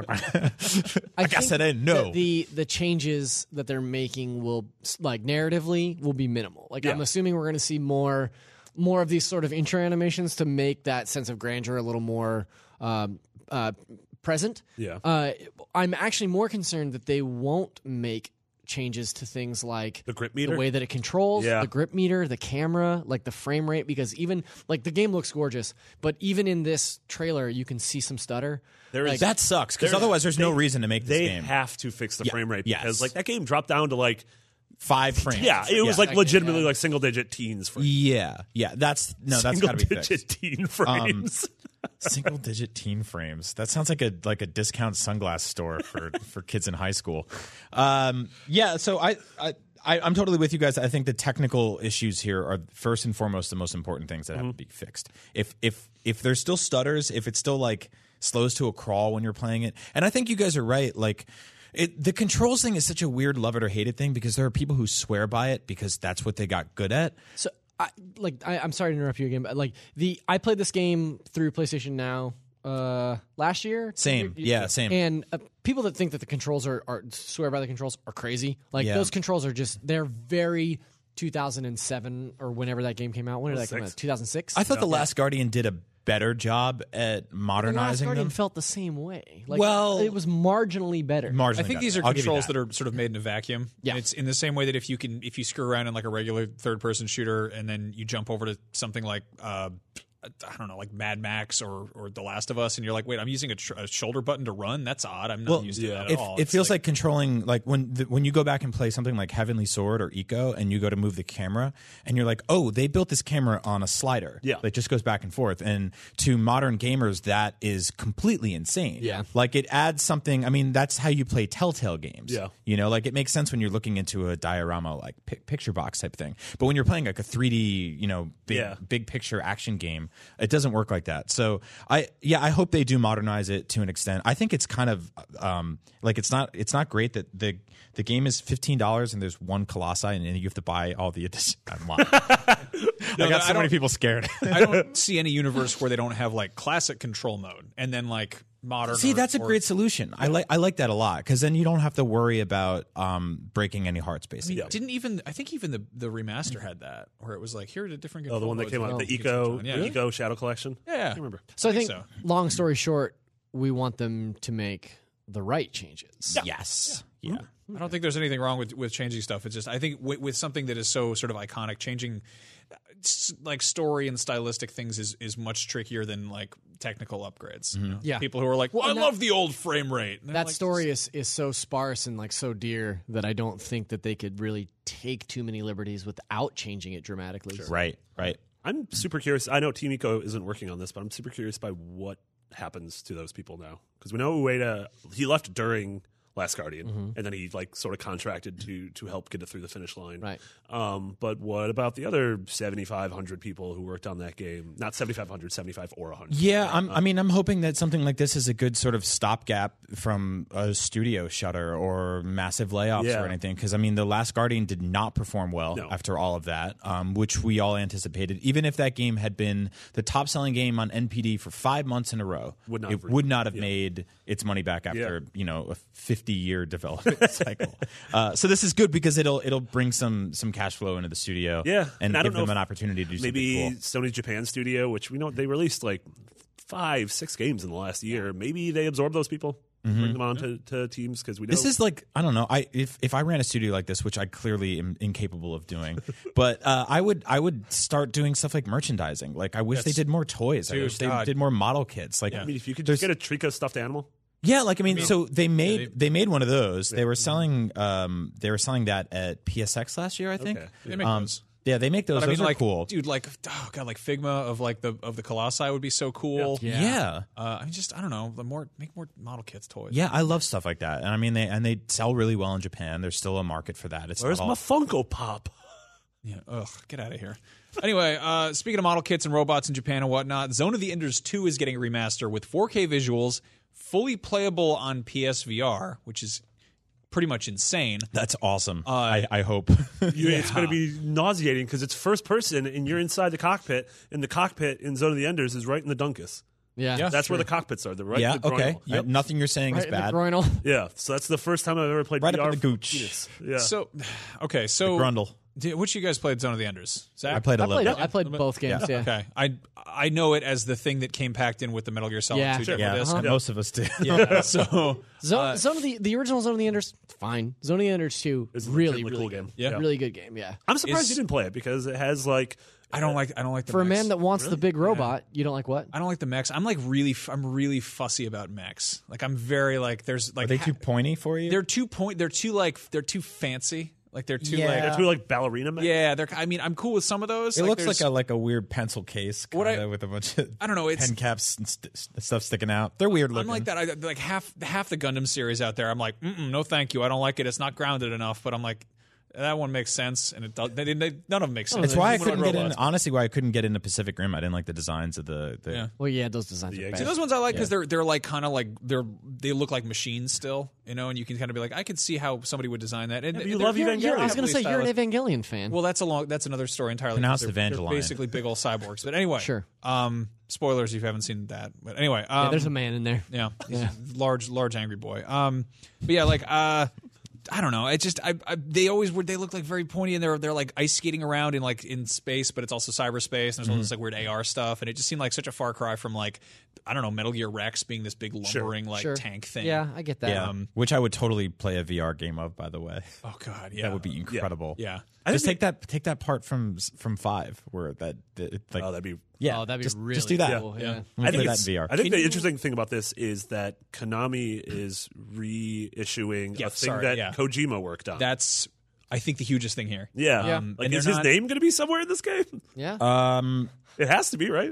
I, guess think I didn't know. that The the changes that they're making will like narratively will be minimal. Like I'm Yeah. assuming we're going to see more more of these sort of intro animations to make that sense of grandeur a little more um, uh, present. Yeah. Uh, I'm actually more concerned that they won't make changes to things like The grip meter? the way that it controls, Yeah. the grip meter, the camera, like the frame rate. Because even like the game looks gorgeous, but even in this trailer, you can see some stutter. There is- Like, That sucks because There's- otherwise there's no they- reason to make this They game have to fix the Yeah, frame rate yes. because like that game dropped down to like five frames. yeah, it was Yeah. like legitimately like single digit teens frames. Yeah, yeah. That's no, that's single got to be digit fixed. teen frames. Single digit teen frames. That sounds like a like a discount sunglass store for for kids in high school. Um, yeah. So I. I I, I'm totally with you guys. I think the technical issues here are first and foremost the most important things that have to be fixed. If if if there's still stutters, if it's still like slows to a crawl when you're playing it, and I think you guys are right. Like it, the controls thing is such a weird love it or hate it thing because there are people who swear by it because that's what they got good at. So, I, like, I, I'm sorry to interrupt you again, but like the I played this game through PlayStation Now uh, last year. Same. Yeah, same. And uh, people that think that the controls are, are swear by the controls are crazy. Like Yeah. those controls are just they're very two thousand seven or whenever that game came out. When did that come Six. out? two thousand six. I thought The Last Guardian did a better job at The Last modernizing Guardian them. felt the same way. Like, Well- it was marginally better. Marginally I think these are better. I'll give you controls that. that. are sort of made in a vacuum. Yeah. And it's in the same way that if you can, if you screw around in like a regular third person shooter and then you jump over to something like, uh, I don't know, like Mad Max or or The Last of Us, and you're like, wait, I'm using a, tr- a shoulder button to run. That's odd. I'm not Well, used to that at It, all. it It's feels like, controlling like when the, when you go back and play something like Heavenly Sword or Eco, and you go to move the camera, and you're like, oh, they built this camera on a slider. Yeah. that just goes back and forth. And to modern gamers, that is completely insane. Yeah. like it adds something. I mean, that's how you play Telltale games. Yeah. you know, like it makes sense when you're looking into a diorama like pi- picture box type thing. But when you're playing like a three D, you know, big Yeah. big picture action game, it doesn't work like that. So I yeah, I hope they do modernize it to an extent. I think it's kind of um like it's not it's not great that the the game is fifteen dollars and there's one Colossi and then you have to buy all the addition. I'm lying. I got I so many don't- people scared. I don't see any universe where they don't have like classic control mode and then like modern. See, or- that's a or- great solution. I like I like that a lot because then you don't have to worry about um breaking any hearts. Basically, Didn't even I think even the the remaster had that where it was like here are the different. Oh, the one that came out, the Eco, Yeah. the Eco Shadow Collection. Yeah, I remember. So I I think, think long story short, we want them to make the right changes. yes, yeah. I don't think there's anything wrong with, with changing stuff. It's just I think with, with something that is so sort of iconic, changing s- like story and stylistic things is, is much trickier than like technical upgrades. you know? Yeah. People who are like, well, I And that- love the old frame rate. And they're That like, story is, is so sparse and like so dear that I don't think that they could really take too many liberties without changing it dramatically. Right, right. I'm super curious. I know Team Eco isn't working on this, but I'm super curious by what happens to those people now because we know Ueda he left during Last Guardian, Mm-hmm. and then he like sort of contracted to to help get it through the finish line. Right. Um, but what about the other seventy-five hundred people who worked on that game? Not seventy-five hundred, seventy-five or one hundred. Yeah, I'm, I mean, I'm hoping that something like this is a good sort of stopgap from a studio shutter or massive layoffs Yeah. or anything. Because I mean, The Last Guardian did not perform well No. after all of that, um, which we all anticipated. Even if that game had been the top-selling game on N P D for five months in a row, Would not it have- would not have yeah. made its money back after Yeah. you know a fifty-year development cycle. Uh, so this is good because it'll it'll bring some some cash flow into the studio, Yeah, and, and I give don't know them an if opportunity to do Maybe something cool. Sony's Japan studio, which we know they released like five, six games in the last year. Maybe they absorb those people, bring them on to, to teams because we know This is like I don't know. I if if I ran a studio like this, which I clearly am incapable of doing, but uh, I would I would start doing stuff like merchandising. Like I wish they did more toys. I Dude, wish they God. did more model kits. Like I mean, if you could there's- just get a Trico stuffed animal. yeah, like I mean, so they made they- they, made one of those. They were selling um they were selling that at P S X last year, I think. Okay. They make um, those. Yeah, they make those. But I those mean, are like, cool. dude, like, oh god, like Figma of like the of the Colossi would be so cool. Yeah. Yeah. Uh, I mean, just I don't know, the more make more model kits toys. Yeah, I love stuff like that. And I mean, they and they sell really well in Japan. There's still a market for that. It's Where's not my all, Funko Pop? Yeah. Ugh, get out of here. Anyway, uh, speaking of model kits and robots in Japan and whatnot, Zone of the Enders two is getting a remaster with four K visuals, fully playable on P S V R, which is pretty much insane. That's awesome. Uh, I, I hope. You, It's going to be nauseating because it's first person and you're inside the cockpit, and the cockpit in Zone of the Enders is right in the Dunkus. Yeah. Yeah. That's where the cockpits are. They're right yeah. in the Okay. groinal. Uh, nothing you're saying Right is in the bad. groinal. Yeah, so that's the first time I've ever played Right V up R. in the gooch. Yes. Yeah. So, okay, so Grundle. Did, which of you guys played Zone of the Enders? Zach? I played a I little played, bit. I played both games. Yeah. Okay, I I know it as the thing that came packed in with the Metal Gear Solid Yeah. two Sure. demo Yeah, disc. most of us did. Yeah, so Zone, uh, Zone of the the original Zone of the Enders, fine. Zone of the Enders two, It's a really, legitimately really cool good. game. Yeah. Really good game. Yeah. I'm surprised Is- you didn't play it because it has like I don't like I don't like the For a mechs. man that wants the big robot, you don't like what? I don't like the mechs. I'm like really f- I'm really fussy about mechs. Like I'm very like there's like Are they ha- too pointy for you? they're too point they're too like they're too fancy. Like they're too Yeah. like they're two like ballerina men. yeah, they're I mean I'm cool with some of those. It like, looks there's- like a like a weird pencil case, What I- kinda, with a bunch of I don't know, it's- pen caps and st- stuff sticking out. They're weird I'm looking. like that. I, like half half the Gundam series out there. I'm like, Mm-mm, no, thank you. I don't like it. It's not grounded enough. But I'm like, that one makes sense, and it does, they, they, none of them make sense. It's why I Humanoid couldn't get in. robots. Honestly, why I couldn't get into Pacific Rim. I didn't like the designs of the. the Yeah. Well, yeah, those designs The are eggs. See, bad. those ones I like because they're they're like kind of like they're they look like machines still, you know, and you can kind of be like, I could see how somebody would design that. And but you they're- love they're- Evangelion. they're I was going to say, heavily you're an stylized. Evangelion fan. Well, that's a long. That's another story entirely. Pronounced They're- they're Evangelion. basically big old cyborgs. But anyway, Sure. Um, spoilers if you haven't seen that. But anyway, um, yeah, there's a man in there. Yeah, he's a large, large angry boy. Um, but yeah, like uh, I don't know. It just I, I they always were. They look like very pointy, and they're they're like ice skating around in like in space, but it's also cyberspace, and there's all this like weird A R stuff, and it just seemed like such a far cry from like I don't know Metal Gear Rex being this big lumbering like Sure. tank thing. Yeah, I get that. yeah, um, which I would totally play a V R game of. By the way, Oh god, yeah, that would be incredible. Yeah. Just take that take that part from from five where that, that like Oh, that'd be. yeah, Oh, that'd be just, really just do that. cool. Yeah. Yeah. Let me I play think, that it's, in V R. I think Can the you- interesting thing about this is that Konami is reissuing Yeah, a thing sorry, that yeah. Kojima worked on. That's I think the hugest thing here. yeah. Yeah. Um, Like, and is they're his not- name going to be somewhere in this game? Yeah. Um, It has to be, right?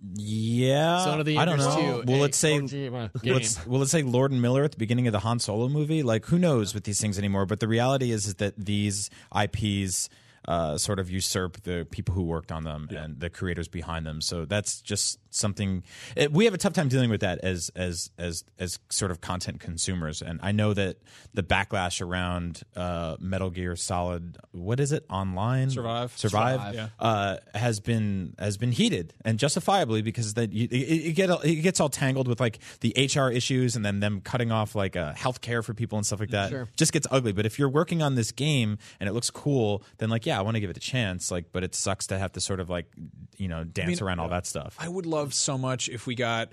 yeah, Zone of the I don't Enders know. two, Will a it say? Kojima Will game. it, will it say Lord and Miller at the beginning of the Han Solo movie? Like, who knows with these things anymore? But the reality is, is that these I Ps uh, sort of usurp the people who worked on them and the creators behind them. So that's just something it, we have a tough time dealing with that as as as as sort of content consumers. And I know that the backlash around uh, Metal Gear Solid, what is it, online Survive. survive, Survive, yeah. uh, has been has been heated and justifiably because that you, it, it, get, it gets all tangled with like the H R issues and then them cutting off like uh, health care for people and stuff like that. Sure. Just gets ugly. But if you're working on this game and it looks cool, then like yeah, I want to give it a chance. Like, but it sucks to have to sort of like you know dance around all that stuff. I would love so much if we got,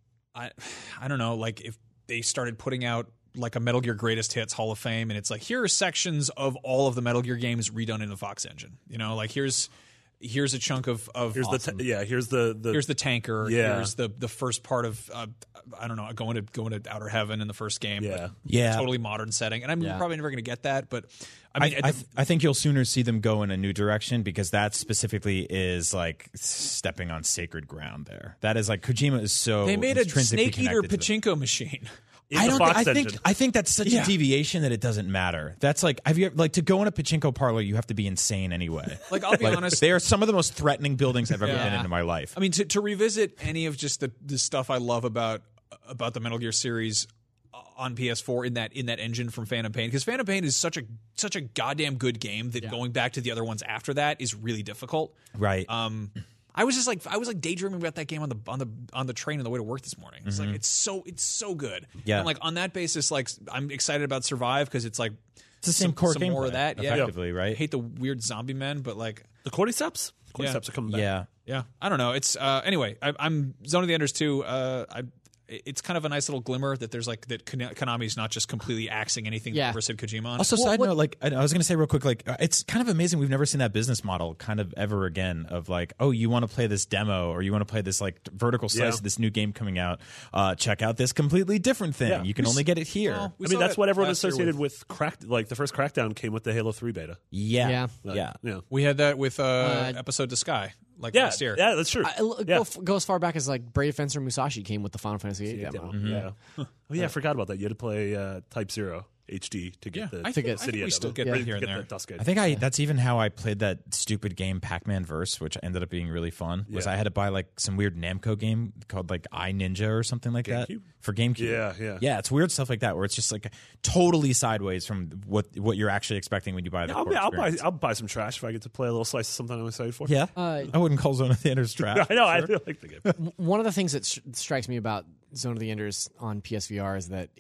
I, I don't know, like if they started putting out like a Metal Gear Greatest Hits Hall of Fame, and it's like here are sections of all of the Metal Gear games redone in the Fox engine. You know, like here's here's a chunk of of Here's awesome. the t- yeah. Here's the the here's the tanker. Yeah. Here's the the first part of uh, I don't know going to going to outer heaven in the first game. Yeah. but Yeah. totally modern setting, and I'm Yeah. probably never going to get that. But I I, mean, I, at th- the- I think you'll sooner see them go in a new direction because that specifically is like stepping on sacred ground there. That is like Kojima is so they made a intrinsically snake eater connected to them. pachinko machine. in I the don't. Fox I think. engine. I think that's such Yeah. a deviation that it doesn't matter. That's like. Have you ever, like to go in a pachinko parlor? You have to be insane anyway. Like I'll be honest, They are some of the most threatening buildings I've ever Yeah. been in in my life. I mean, to, to revisit any of just the, the stuff I love about about the Metal Gear series on P S four in that in that engine from Phantom Pain, because Phantom Pain is such a such a goddamn good game that going back to the other ones after that is really difficult. right. Um, I was just like I was like daydreaming about that game on the on the on the train on the way to work this morning. It's Mm-hmm. like it's so it's so good. Yeah. And like on that basis, like I'm excited about Survive because it's like it's the same some, core some gameplay, more of that. Yeah, effectively, right? I hate the weird zombie men, but like the Cordyceps. Cordyceps Yeah. are coming back. yeah. yeah, I don't know. It's uh, anyway. I, I'm Zone of the Enders too. Uh, I, it's kind of a nice little glimmer that there's like that Kon- Konami's not just completely axing anything Yeah. that ever said Kojima on. Also, it. side what- note, like I I was going to say real quick, like uh, it's kind of amazing. We've never seen that business model kind of ever again. Of like, oh, you want to play this demo, or you want to play this like vertical slice Yeah. of this new game coming out. Uh, check out this completely different thing. Yeah. You can We only s- get it here. Well, we I saw mean, that's that what everyone last year associated with, Crack. Like the first Crackdown came with the Halo three beta. yeah, Yeah. yeah. Yeah. We had that with uh, Uh, episode to Sky like Yeah, last year. yeah, that's true. I, l- yeah. go, f- go as far back as like Brave Fencer Musashi came with the Final Fantasy eight demo. Yeah. Oh yeah, I forgot about that. You had to play uh, Type Zero H D to get Yeah, the I To think, get- I think Cydia we still demo. get Yeah. here and Get there. the Dusk Gate. I think I that's even how I played that stupid game Pac-Man Verse, which ended up being really fun. Was Yeah. I had to buy like some weird Namco game called like I Ninja or something like that GameCube? for GameCube. Yeah, yeah. yeah. It's weird stuff like that where it's just like totally sideways from what what you're actually expecting when you buy the. I'll, core be, I'll buy experience. I'll buy some trash if I get to play a little slice of something I'm excited for. Yeah, Uh, I wouldn't call Zone of the Enders trash. I know. I do like the game. One of the things that sh- strikes me about Zone of the Enders on P S V R is that it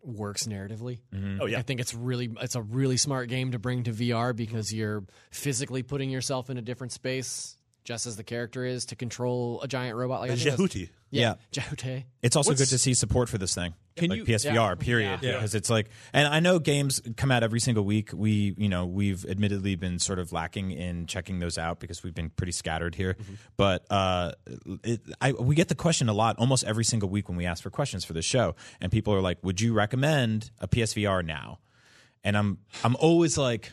works narratively. Oh yeah, I think it's really it's a really smart game to bring to V R because you're physically putting yourself in a different space, just as the character is to control a giant robot like I think that's- Jehuti. Yeah, Jehuti. It's also What's- good to see support for this thing. Can like you- P S V R, Yeah. period. Yeah. Because it's like, and I know games come out every single week. We, you know, we've admittedly been sort of lacking in checking those out because we've been pretty scattered here. Mm-hmm. But uh, it, I, we get the question a lot, almost every single week when we ask for questions for this show, and people are like, "Would you recommend a P S V R now?" And I'm, I'm always like,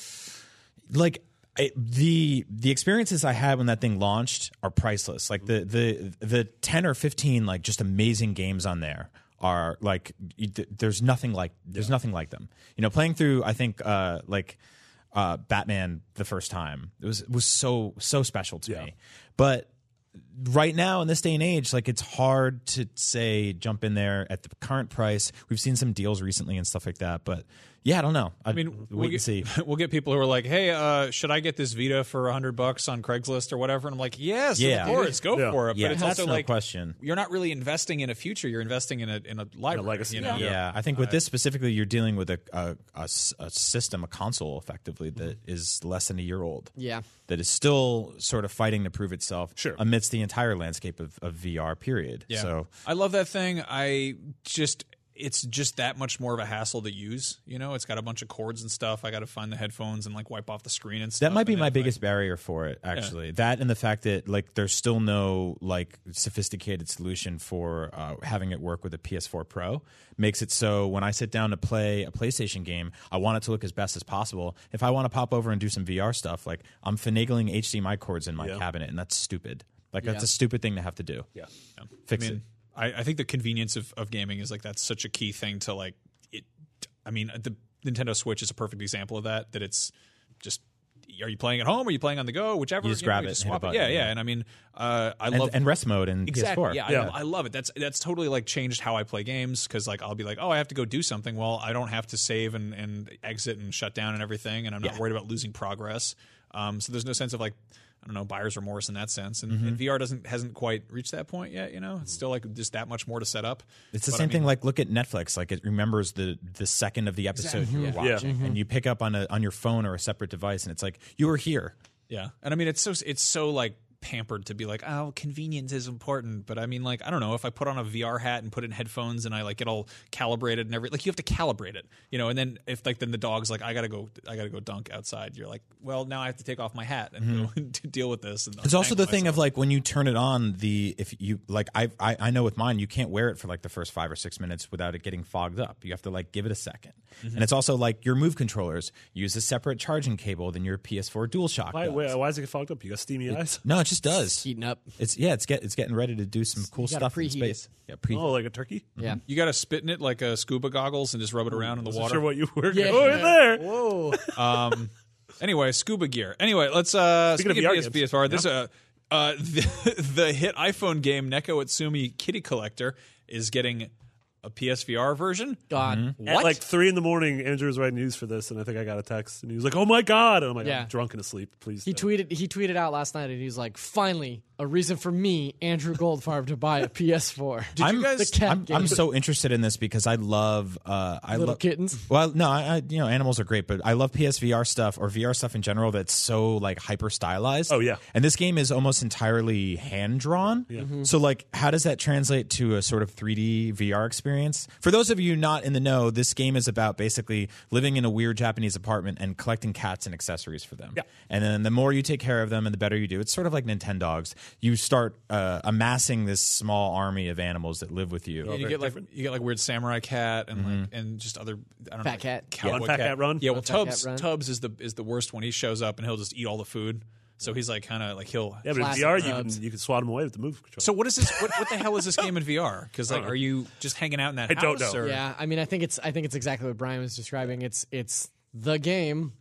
like. It, the the experiences I had when that thing launched are priceless. Like the the the ten or fifteen like just amazing games on there are like you, there's nothing like there's nothing like them. You know, playing through I think uh, like uh, Batman the first time it was was so so special to Yeah. me. But right now in this day and age, like it's hard to say jump in there at the current price. We've seen some deals recently and stuff like that, but yeah, I don't know. I, I mean, wait we'll and get, see. we'll get people who are like, "Hey, uh, should I get this Vita for a hundred bucks on Craigslist or whatever?" And I'm like, "Yes, Yeah. of course, go Yeah. for it." Yeah, but it's that's also no like, question. you're not really investing in a future; you're investing in a in a library, legacy. You know? Yeah, I think with this specifically, you're dealing with a, a, a s- a system, a console, effectively that is less than a year old. Yeah. That is still sort of fighting to prove itself Sure. amidst the entire landscape of, of V R. Period. Yeah. So I love that thing. I just it's just that much more of a hassle to use. You know, it's got a bunch of cords and stuff. I got to find the headphones and like wipe off the screen and stuff. that might be and my then, biggest barrier for it, actually. That and the fact that like there's still no like sophisticated solution for uh, having it work with a P S four Pro makes it so when I sit down to play a PlayStation game, I want it to look as best as possible. If I want to pop over and do some V R stuff, like I'm finagling H D M I cords in my Yeah. cabinet, and that's stupid. Like Yeah. that's a stupid thing to have to do. Yeah. Fix I it. mean, I, I think the convenience of, of gaming is like that's such a key thing to like it. I mean, the Nintendo Switch is a perfect example of that. That it's just, are you playing at home? Or are you playing on the go? Whichever. You just know, grab it just and hit a swap it. button, Yeah, yeah. yeah. And I mean, uh, I And, love and rest mode and P S four. Exactly. Yeah, Yeah. I, I love it. That's that's totally like changed how I play games because like I'll be like, oh, I have to go do something. Well, I don't have to save and, and exit and shut down and everything, and I'm not Yeah. worried about losing progress. Um, so there's no sense of like, I don't know, buyer's remorse in that sense. And, Mm-hmm. and V R doesn't hasn't quite reached that point yet. You know, it's still like just that much more to set up. It's the But, I same mean, thing. Like, look at Netflix. Like, it remembers the the second of the episode you were Exactly. Yeah. watching, and you pick up on a on your phone or a separate device, and it's like you were here. Yeah, and I mean it's so it's so like pampered to be like, oh, convenience is important, but I mean like I don't know if I put on a V R hat and put in headphones and I like get all calibrated and every like you have to calibrate it, you know, and then if like then the dog's like I gotta go I gotta go dunk outside, you're like, well now I have to take off my hat and go to deal with this. And It's also the untangle thing myself. of like when you turn it on, the if you like I, I I know with mine you can't wear it for like the first five or six minutes without it getting fogged up. You have to like give it a second, and it's also like your Move controllers use a separate charging cable than your P S four DualShock. Why, does. why, why is it get fogged up? You got steamy eyes? No, it just does. Heating up. It's yeah, it's get it's getting ready to do some cool You gotta stuff in preheat it. space. Yeah, pre. Oh, like a turkey? Yeah. you gotta spit in it like a scuba goggles and just rub it around in the Wasn't water. sure what you were Yeah. going there. Whoa. Um, anyway, scuba gear. Anyway, let's uh, Speaking of speaking of V R P S, games. P S four, this uh, uh, the, the hit iPhone game Neko Atsumi Kitty Collector is getting a P S V R version. God. At like three in the morning, Andrew was writing news for this, and I think I got a text, and he was like, "Oh my god!" And I'm like, Yeah. "I'm drunk and asleep. Please." He don't." tweeted he tweeted out last night and he was like, finally, a reason for me, Andrew Goldfarb, to buy a P S four. I'm, the cat I'm, game. I'm so interested in this because I love uh, I Little love kittens? Well, no, I, I you know animals are great, but I love P S V R stuff or V R stuff in general that's so like hyper stylized. Oh, yeah. and this game is almost entirely hand drawn. So like, how does that translate to a sort of three D V R experience? For those of you not in the know, this game is about basically living in a weird Japanese apartment and collecting cats and accessories for them. Yeah. And then the more you take care of them and the better you do, it's sort of like Nintendogs. You start uh, amassing this small army of animals that live with you. And you get like you get like weird samurai cat and like and just other I don't Fat know, cat. cowboy One fat cat run? Yeah, well One fat cat Tubbs run. Tubbs is the is the worst one. He shows up and he'll just eat all the food. So he's like kind of like he'll. Yeah, but in Classic V R, you Tubbs. can you can swat him away with the move control. So what is this? What, what the hell is this game in V R? Because like, are you just hanging out in that I house? don't know. Or? Yeah, I mean, I think it's I think it's exactly what Brian was describing. It's it's the game,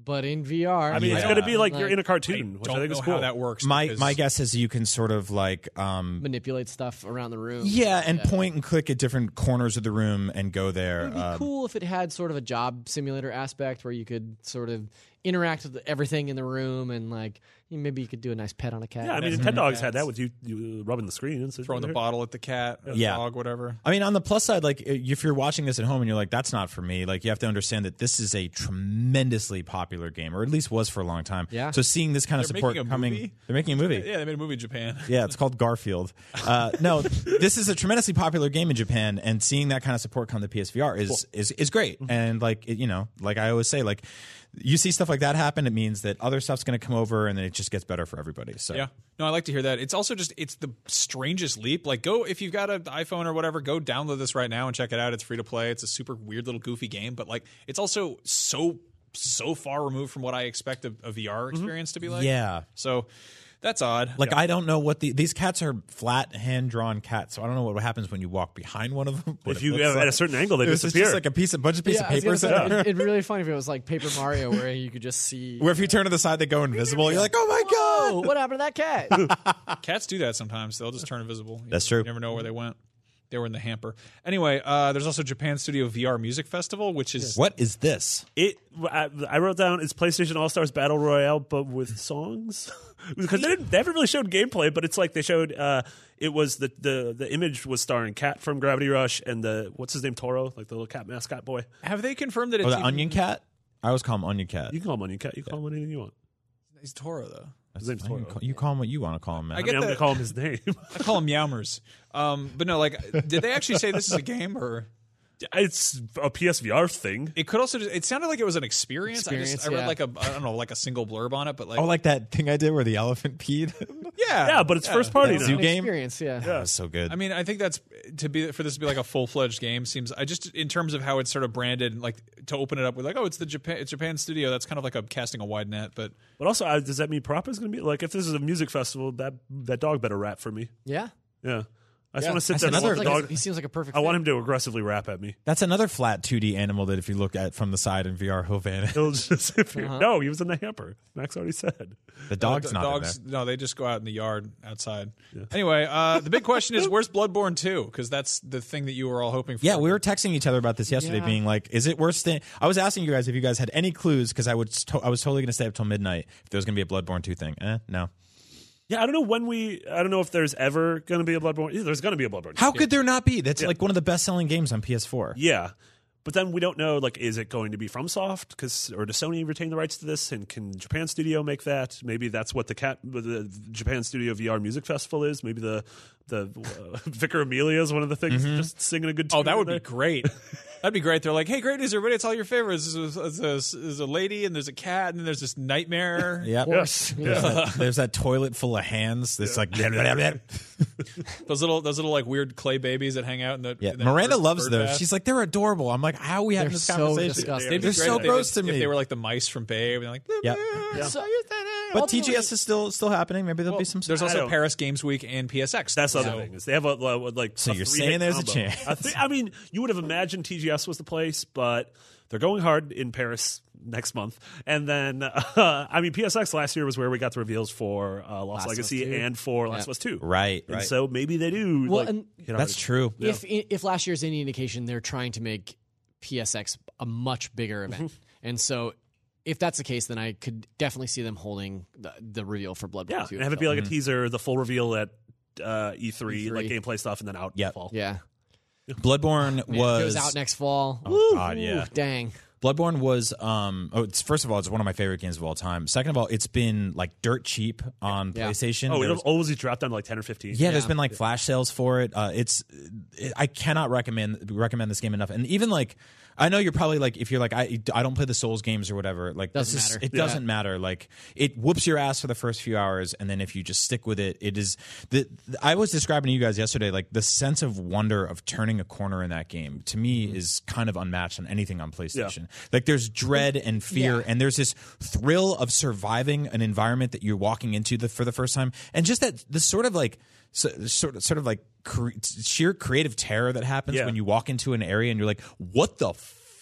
but in V R. I mean, it's Yeah. going to be like, Like, you're in a cartoon, which I Don't think know is cool. how that works. My because- my guess is you can sort of like um manipulate stuff around the room. yeah, and point and click at different corners of the room and go there. It would be Um, cool if it had sort of a job simulator aspect where you could sort of interact with everything in the room and like maybe you could do a nice pet on a cat. Yeah, I mean, Nintendo Dogs had that with you, you rubbing the screen and so throwing the bottle at the cat, or the Yeah. dog, whatever. I mean, on the plus side, like if you're watching this at home and you're like, "That's not for me," like you have to understand that this is a tremendously popular game, or at least was for a long time. Yeah. So seeing this kind of They're support making a coming, movie? they're making a movie. Yeah, they made a movie in Japan. Yeah, it's called Garfield. Uh, no, this is a tremendously popular game in Japan, and seeing that kind of support come to P S V R is is is great. And like it, you know, like I always say, like you see stuff like that happen, it means that other stuff's going to come over, and then it just gets better for everybody. So Yeah. No, I like to hear that. It's also just it's the strangest leap. Like go if you've got an iPhone or whatever, go download this right now and check it out. It's free to play. It's a super weird little goofy game, but like it's also so so far removed from what I expect a, a V R experience to be like. yeah. So that's odd. Like I don't know what the these cats are flat hand drawn cats, so I don't know what happens when you walk behind one of them. what If it you looks have like. at a certain angle, they It's disappear. just like a piece of bunch of piece Yeah, of I was paper. gonna say, sitting there. it'd, it'd be really funny if it was like Paper Mario where you could just see. Where if you turn to the side, they go invisible. You're like, oh my god! Oh, what happened to that cat? Cats do that sometimes. They'll just turn invisible. You That's never- true. You never know where they went. They were in the hamper. Anyway, uh, there's also Japan Studio V R Music Festival, which is What is this? It. I, I wrote down it's PlayStation All Stars Battle Royale, but with songs. Because they, didn't, they haven't really showed gameplay, but it's like they showed. Uh, it was the, the the image was starring Cat from Gravity Rush and the what's his name Toro, like the little cat mascot boy. Have they confirmed that it's Oh, the even- Onion Cat. I always call him Onion Cat. You can call him Onion Cat. You can call him anything you want. He's Toro though. His name's You Toro. call, you call him what you want to call him, man. I I get mean, I'm the- going to call him his name. I call them Meowmers. Um, but no, like, did they actually say this is a game or? It's a P S V R thing. It could also. Just, it sounded like it was an experience. I just Experience, I read yeah. like a I don't know like a single blurb on it, but like Oh, like that thing I did where the elephant peed. yeah Yeah, but it's first party That now. zoo An game? experience, yeah. That was so good. I mean, I think that's to be for this to be like a full fledged game seems. I just in terms of how it's sort of branded, and like to open it up with like, oh, it's the Japan, it's Japan Studio. That's kind of like a casting a wide net. But But also, uh, does that mean Propa's going to be like if this is a music festival? That that dog better rap for me. Yeah. Yeah, I just Yeah. want to sit That's there and another- watch Like, the dog. he seems like a perfect I want fit. him to aggressively rap at me. That's another flat two D animal that if you look at from the side in V R, he'll vanish. He'll just no, he was in the hamper. Max already said. The dog's the not dogs. in there. No, they just go out in the yard outside. Anyway, uh, the big question is, where's Bloodborne two? Because that's the thing that you were all hoping for. Yeah, we were texting each other about this yesterday, Yeah. being like, "Is it worth staying?" I was asking you guys if you guys had any clues because I would, to- I was totally going to stay up till midnight if there was going to be a Bloodborne two thing. Eh, no. Yeah, I don't know when we. I don't know if there's ever going to be a Bloodborne. Yeah, there's going to be a Bloodborne. How could there not be? That's like one of the best-selling games on P S four. Yeah, but then we don't know. Like, is it going to be FromSoft? Because or does Sony retain the rights to this? And can Japan Studio make that? Maybe that's what the cat, the Japan Studio V R Music Festival is. Maybe the the uh, Vicar Amelia is one of the things. Just singing a good. Oh, tune that would in be there. great. That'd be great. They're like, hey, great news, everybody. It's all your favorites. There's a, there's a, there's a lady, and there's a cat, and then there's this nightmare. Yeah. Horse. There's, that, there's that toilet full of hands. That's like, blah, blah, blah. Those little those little like weird clay babies that hang out in the. Yeah. in the Miranda bird- loves bird those. bath. She's like, they're adorable. I'm like, how are we having They're this so conversation? disgusting. They'd be They're great so if they gross did- to If me. they were like the mice from Babe, and they're like, Yeah. Yeah. So, But T G S is still still happening. Maybe there'll be some. There's I also don't- Paris Games Week and P S X. That's the other So- thing is they have a, a like. So a you're three-hit saying there's a combo. chance. I, think, I mean, you would have imagined T G S was the place, but they're going hard in Paris next month. And then, uh, I mean, P S X last year was where we got the reveals for uh, Lost Last of Us Legacy two. and for Last of Us two. Right. And Right. so maybe they do. Well, like, and hit That's hard. true. if if last year's any indication, they're trying to make P S X a much bigger event, and so if that's the case, then I could definitely see them holding the, the reveal for Bloodborne Yeah, two. and have it be like a teaser, the full reveal at uh, E three, E three. like gameplay stuff, and then out in Yep. the fall. yeah, Bloodborne Man, was it goes out next fall. Oh, God, yeah. Dang. Bloodborne was um oh it's first of all it's one of my favorite games of all time. Second of all, it's been like dirt cheap on Yeah. PlayStation. Oh, There's- it'll always drop down to like ten or fifteen. yeah, there's Yeah. been like flash sales for it. Uh, it's it, I cannot recommend recommend this game enough. And even like I know you're probably like if you're like I I don't play the Souls games or whatever. Like Doesn't this is, matter. It Yeah. doesn't matter. Like it whoops your ass for the first few hours, and then if you just stick with it, it is. The, I was describing to you guys yesterday like the sense of wonder of turning a corner in that game to me is kind of unmatched on anything on PlayStation. Like there's dread and fear, Yeah. and there's this thrill of surviving an environment that you're walking into the, for the first time, and just that this sort of like so, sort of sort of like cre- sheer creative terror that happens Yeah. when you walk into an area and you're like, what the. F-?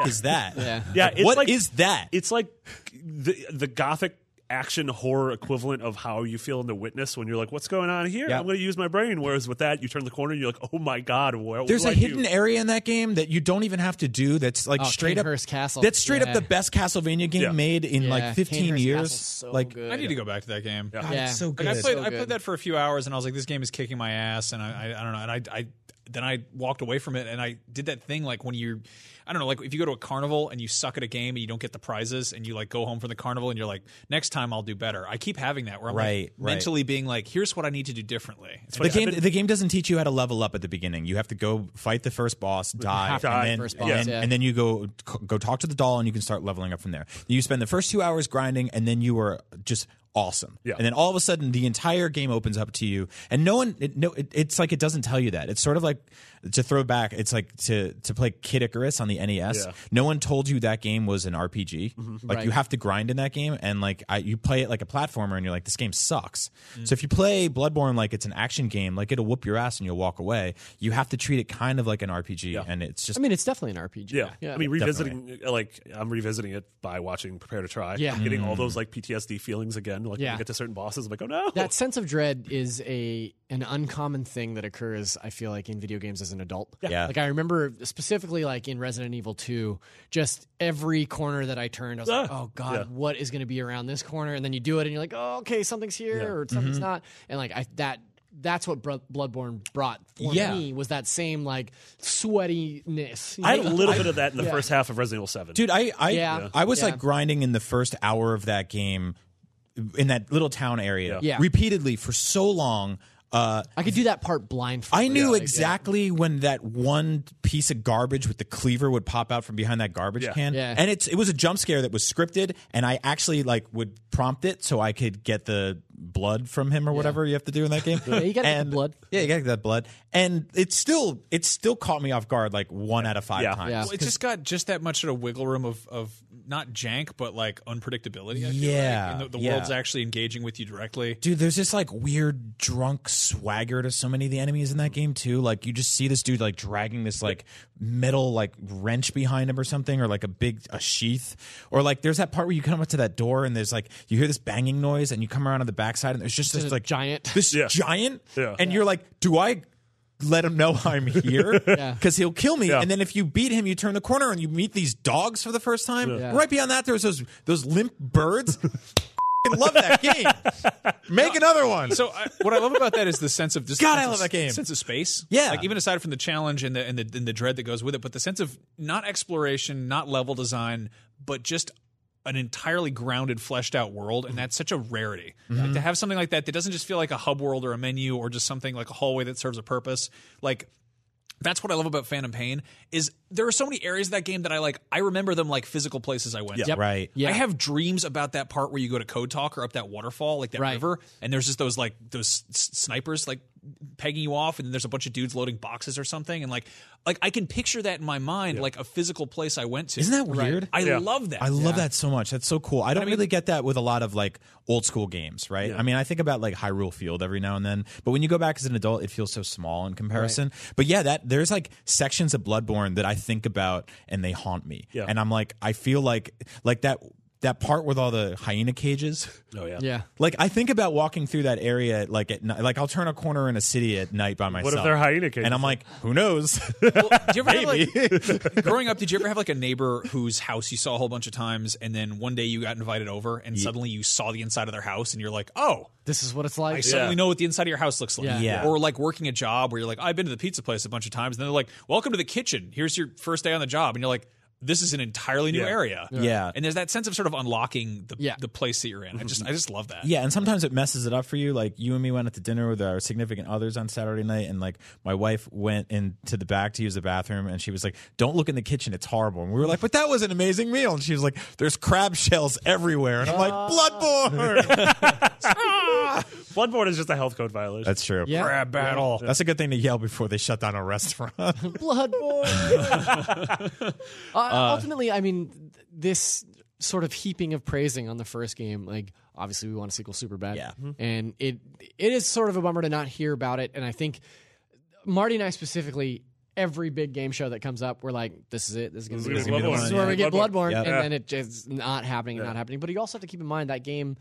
is that? Yeah. Yeah, Like, it's what like- is that? It's like the the gothic action horror equivalent of how you feel in The Witness when you're like, what's going on here? Yeah. I'm going to use my brain. Whereas with that, you turn the corner and you're like, oh my God, what There's what a do I hidden do? area in that game that you don't even have to do. That's like Oh, straight up Kanehurst Castle. That's straight Yeah. up the best Castlevania game Yeah. made in Yeah, like fifteen Kanehurst years. Castle's so like good. I need to go back to that game. Yeah. God, Yeah. it's so Like good. I played, So I good. played that for a few hours, and I was like, "This game is kicking my ass," and I, I, I don't know, and I, I, then I walked away from it, and I did that thing like when you're, I don't know, like if you go to a carnival and you suck at a game and you don't get the prizes, and you like go home from the carnival and you're like, next time I'll do better. I keep having that where I'm Right, like right. mentally being like, here's what I need to do differently. It's the like, game, I've been- the game doesn't teach you how to level up at the beginning. You have to go fight the first boss, die, have to Die. and fight then, the first boss, and, yeah. and then you go go talk to the doll, and you can start leveling up from there. You spend the first two hours grinding, and then you are just awesome. Yeah. And then all of a sudden, the entire game opens up to you, and no one, it, no, it, it's like it doesn't tell you that. It's sort of like to throw back. It's like to to play Kid Icarus on the N E S. Yeah. No one told you that game was an R P G. Like Right. you have to grind in that game, and like I, you play it like a platformer, and you're like, this game sucks. So if you play Bloodborne like it's an action game, like it'll whoop your ass and you'll walk away. You have to treat it kind of like an R P G, and it's just I mean, it's definitely an R P G. Yeah. yeah. I mean, revisiting, like, I'm revisiting it by watching Prepare to Try. Yeah. I'm getting all those, like, P T S D feelings again. Like, when Yeah. you get to certain bosses, I'm like, oh no. that sense of dread is a an uncommon thing that occurs, I feel like, in video games as an adult. Yeah. Like I remember specifically like in Resident Evil two, just every corner that I turned, I was like, Ah. oh God, Yeah. what is going to be around this corner? And then you do it and you're like, oh, okay, something's here or something's not. And like I that that's what Bro- Bloodborne brought for Yeah. me was that same like sweatiness. you I had know? a little bit of that in the Yeah. first half of Resident Evil seven. dude i i, Yeah. I was Yeah. like grinding in the first hour of that game in that little town area Yeah. repeatedly for so long. uh I could do that part blindfolded. I knew Like, exactly when that one piece of garbage with the cleaver would pop out from behind that garbage Yeah. can. Yeah. And it's it was a jump scare that was scripted, and I actually like would prompt it so I could get the blood from him or whatever you have to do in that game. Yeah, you gotta get the And- blood. Yeah, you gotta get that blood. And it still it still caught me off guard like one out of five Yeah. times. Yeah. Well, it just got just that much sort of wiggle room of, of not jank, but like unpredictability. I feel Yeah, like. And the, the yeah. world's actually engaging with you directly. Dude, there's this like weird drunk swagger to so many of the enemies in that game too. Like you just see this dude like dragging this like metal like wrench behind him or something, or like a big a sheath, or like there's that part where you come up to that door and there's like you hear this banging noise and you come around on the backside and there's just this a like giant. this Yeah. giant, Yeah. and you're like, do I let him know I'm here because he'll kill me? Yeah. And then if you beat him, you turn the corner and you meet these dogs for the first time. Yeah. Right beyond that, there's those those limp birds. I love that game. Make another one. So I, what I love about that is the sense of just God, sense I love of, that game. sense of space. Yeah. like even aside from the challenge and the and the and the dread that goes with it, but the sense of not exploration, not level design, but just an entirely grounded, fleshed out world, and that's such a rarity. Like, to have something like that that doesn't just feel like a hub world or a menu or just something like a hallway that serves a purpose. Like that's what I love about Phantom Pain is there are so many areas of that game that I like. I remember them like physical places I went to. Yep. Right. Yeah. I have dreams about that part where you go to Code Talk or up that waterfall, like that Right. river, and there's just those like those s- snipers like pegging you off, and then there's a bunch of dudes loading boxes or something, and like like I can picture that in my mind, like a physical place I went to. Isn't that weird? I Yeah. love that. I love that so much. That's so cool. I don't really get that with a lot of like old school games, right? I mean, I think about like Hyrule Field every now and then, but when you go back as an adult, it feels so small in comparison. But yeah, that there's like sections of Bloodborne that I think about and they haunt me. Yeah. And I'm like, I feel like like that that part with all the hyena cages. Oh, yeah. Yeah. Like I think about walking through that area like at night. Like I'll turn a corner in a city at night by myself. if they're hyena cages? And I'm like, who knows? Well, do you ever have, like, growing up, did you ever have like a neighbor whose house you saw a whole bunch of times, and then one day you got invited over, and suddenly you saw the inside of their house, and you're like, oh. This is what it's like. I suddenly know what the inside of your house looks like. Yeah. Yeah. Or like working a job where you're like, I've been to the pizza place a bunch of times, and then they're like, welcome to the kitchen. Here's your first day on the job, and you're like, this is an entirely new Yeah. area. Yeah. And there's that sense of sort of unlocking the, Yeah. the place that you're in. I just I just love that. Yeah, and sometimes it messes it up for you. Like you and me went out to dinner with our significant others on Saturday night, and like my wife went into the back to use the bathroom, and she was like, "Don't look in the kitchen; it's horrible." And we were like, "But that was an amazing meal." And she was like, "There's crab shells everywhere," and I'm like, "Bloodborne." Bloodborne is just a health code violation. That's true. Yeah. Crab battle. That's a good thing to yell before they shut down a restaurant. Bloodborne. uh, ultimately, I mean, th- this sort of heaping of praising on the first game, like obviously we want a sequel super bad, Yeah. and it it is sort of a bummer to not hear about it. And I think Marty and I specifically every big game show that comes up, we're like, this is it. This is going to be This is the gonna be one. the This is one. where we Yeah. get Bloodborne. Yeah. And Yeah. then it just not happening and not happening. But you also have to keep in mind that game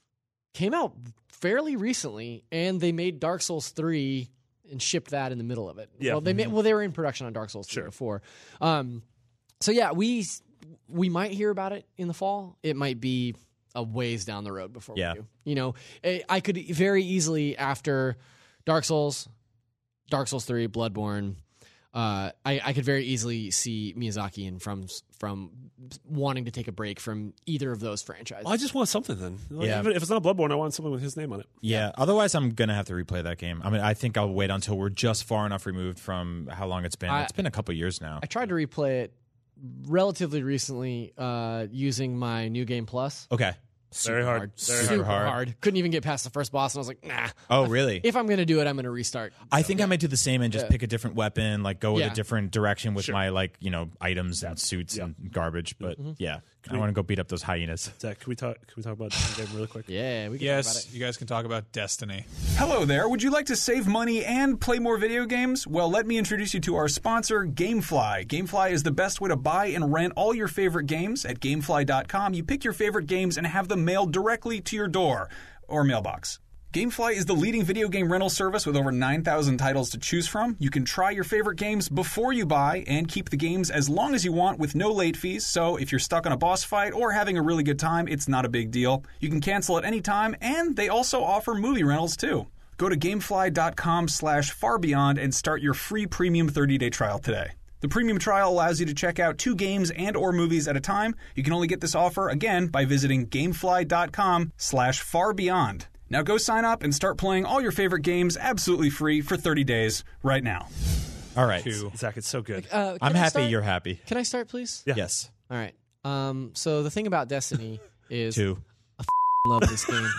came out fairly recently, and they made Dark Souls three and shipped that in the middle of it. Yeah. Well, they made, well, they were in production on Dark Souls three Sure. before. Um, so yeah, we we might hear about it in the fall. It might be a ways down the road before Yeah. we do. You know, I I could very easily after Dark Souls, Dark Souls three, Bloodborne. Uh, I, I could very easily see Miyazaki and from from wanting to take a break from either of those franchises. Well, I just want something then. Like, Yeah. even if it's not Bloodborne, I want something with his name on it. Yeah. Otherwise, I'm gonna have to replay that game. I mean, I think I'll wait until we're just far enough removed from how long it's been. I- it's been a couple years now. I tried to replay it relatively recently uh, using my New Game Plus. Okay. Very hard. Very Super hard. hard. Couldn't even get past the first boss, and I was like, nah. Oh, really? If I'm going to do it, I'm going to restart. I think I might do the same and just pick a different weapon, like go with Yeah. a different direction with my like you know items and suits and garbage. But yeah, I want to go beat up those hyenas. Zach, can we talk? Can we talk about the game really quick? Yeah, we can talk about Yes, it. you guys can talk about Destiny. Hello there. Would you like to save money and play more video games? Well, let me introduce you to our sponsor, GameFly. GameFly is the best way to buy and rent all your favorite games. At gamefly dot com, you pick your favorite games and have them mailed directly to your door or mailbox. GameFly is the leading video game rental service with over nine thousand titles to choose from. You can try your favorite games before you buy and keep the games as long as you want with no late fees. So if you're stuck on a boss fight or having a really good time, it's not a big deal. You can cancel at any time, and they also offer movie rentals too. Go to gamefly dot com slash far beyond and start your free premium thirty-day trial today. The premium trial allows you to check out two games and or movies at a time. You can only get this offer, again, by visiting gamefly dot com slash far beyond. Now go sign up and start playing all your favorite games absolutely free for thirty days right now. All right. Two. Zach, it's so good. Uh, can I'm I happy start? you're happy. Can I start, please? Yeah. Yes. All right. Um, so the thing about Destiny is Two. I love this game.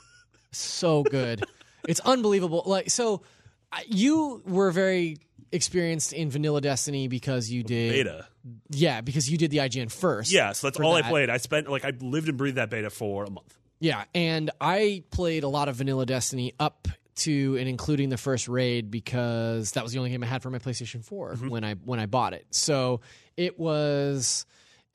So good. It's unbelievable. Like so, I- you were very experienced in vanilla Destiny because you did Beta. Yeah, because you did the I G N first. Yeah, so that's for all I that. played. I spent like I lived and breathed that beta for a month. Yeah, and I played a lot of vanilla Destiny up to and including the first raid because that was the only game I had for my PlayStation four Mm-hmm. when I when I bought it. So it was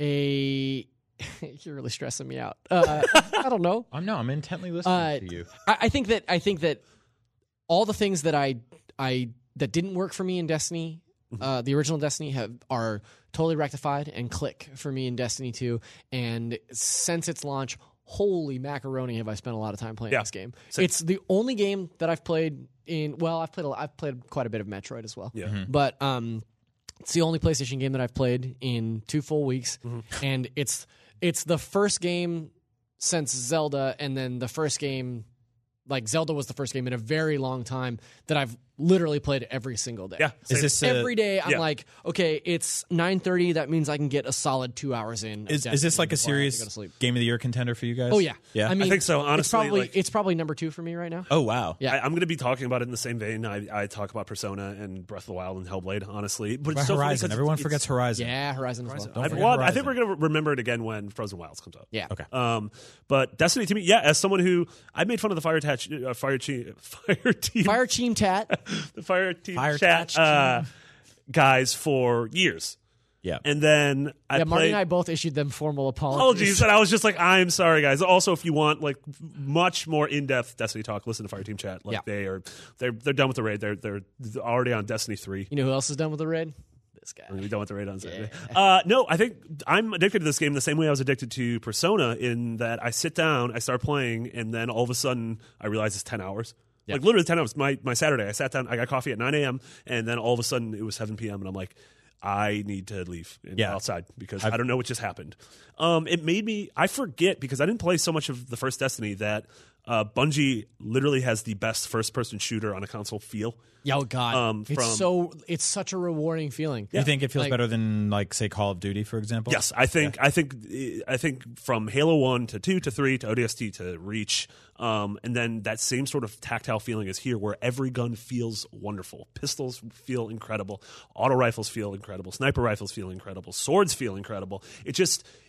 a you're really stressing me out. Uh, I don't know. I'm no. I'm intently listening Uh, to you. I, I think that I think that all the things that I I that didn't work for me in Destiny, uh, the original Destiny, have are totally rectified and click for me in Destiny two. And since its launch, holy macaroni, have I spent a lot of time playing Yeah. this game. Same. It's the only game that I've played in. Well, I've played a, I've played quite a bit of Metroid as well. Yeah. But um, it's the only PlayStation game that I've played in two full weeks, and it's it's the first game since Zelda, and then the first game, like Zelda was the first game in a very long time that I've literally played every single day. Yeah. Is this a, Every day, I'm Yeah. like, okay, it's nine thirty. That means I can get a solid two hours in. of is, is Destiny this like a before I have to serious go to sleep. game of the year contender for you guys? Oh yeah, Yeah. I mean, think so, it's honestly, probably like- it's probably number two for me right now. oh wow. Yeah. I, I'm going to be talking about it in the same vein. I, I talk about Persona and Breath of the Wild and Hellblade, honestly. But By it's so funny Horizon. 'cause Everyone it's- forgets Horizon. Yeah, Horizon as well. Don't I, forget well, I Horizon. think we're going to remember it again when Frozen Wilds comes out. Yeah. Okay. Um, but Destiny to me, yeah, as someone who I made fun of the fire attach, uh, fire team, fire team, Fire Team Tat. the fire team Fire chat Touch uh, guys for years, Yeah. and then I yeah, Marty played. and I both issued them formal apologies. Apologies, and I was just like, I'm sorry, guys. Also, if you want like much more in-depth Destiny talk, listen to Fire Team Chat. Like Yeah. they are, they're they're done with the raid. They're they're already on Destiny three. You know who else is done with the raid? This guy. We're gonna be done with the raid on Saturday. Uh, no, I think I'm addicted to this game the same way I was addicted to Persona. In that I sit down, I start playing, and then all of a sudden I realize it's ten hours. Like literally ten hours. My my Saturday, I sat down, I got coffee at nine a.m. and then all of a sudden it was seven p.m. and I'm like, I need to leave and Yeah. go outside because I don't know what just happened. Um, it made me I forget because I didn't play so much of the first Destiny that uh, Bungie literally has the best first person shooter on a console feel. Yeah, oh God, Um, it's from- so it's such a rewarding feeling. You think it feels Like- better than like say Call of Duty, for example? Yes, I think I think I think from Halo One to Two to Three to O D S T to Reach, um, and then that same sort of tactile feeling is here, where every gun feels wonderful. Pistols feel incredible, auto rifles feel incredible, sniper rifles feel incredible, swords feel incredible. It just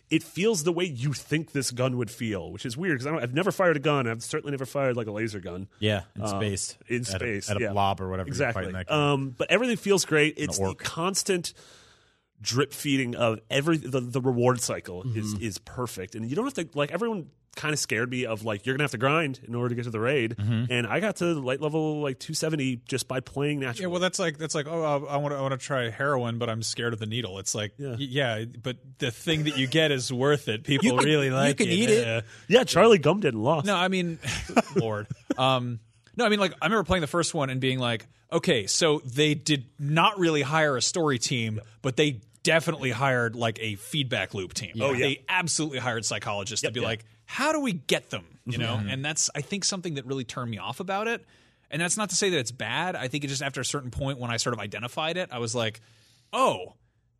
it feels the way you think this gun would feel, which is weird because I've never fired a gun. I've certainly never fired like a laser gun. Yeah, in Um, space. in At a- space, At a, yeah. blob or whatever Exactly. you're fighting that game. Um, but everything feels great. It's the orc. constant drip feeding of every the, the reward cycle Mm-hmm. is is perfect, and you don't have to like everyone kind of scared me of like you're gonna have to grind in order to get to the raid, Mm-hmm. and I got to light level like two seventy just by playing naturally. Yeah, well, that's like that's like oh, I want to I want to try heroin, but I'm scared of the needle. It's like Yeah. y- yeah, but the thing that you get is worth it. People can- really you like can it. eat it. Yeah. yeah, Charlie gummed it and lost. No, I mean, Lord. Um, no, I mean, like I remember playing the first one and being like, okay, so they did not really hire a story team, but they definitely hired like a feedback loop team. Oh, yeah. They absolutely hired psychologists Yep, to be yeah. like, how do we get them? You know, and that's I think something that really turned me off about it. And that's not to say that it's bad. I think it just after a certain point when I sort of identified it, I was like, oh,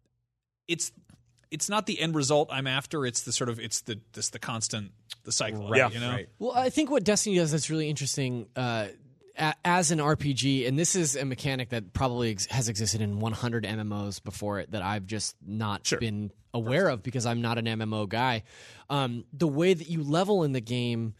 it's it's not the end result I'm after. It's the sort of it's the this the constant the cycle. of it, Yeah. you know. Right. Well, I think what Destiny does that's really interesting uh, a- as an R P G, and this is a mechanic that probably ex- has existed in one hundred M M Os before it that I've just not Sure. been aware of because I'm not an M M O guy. Um, the way that you level in the game,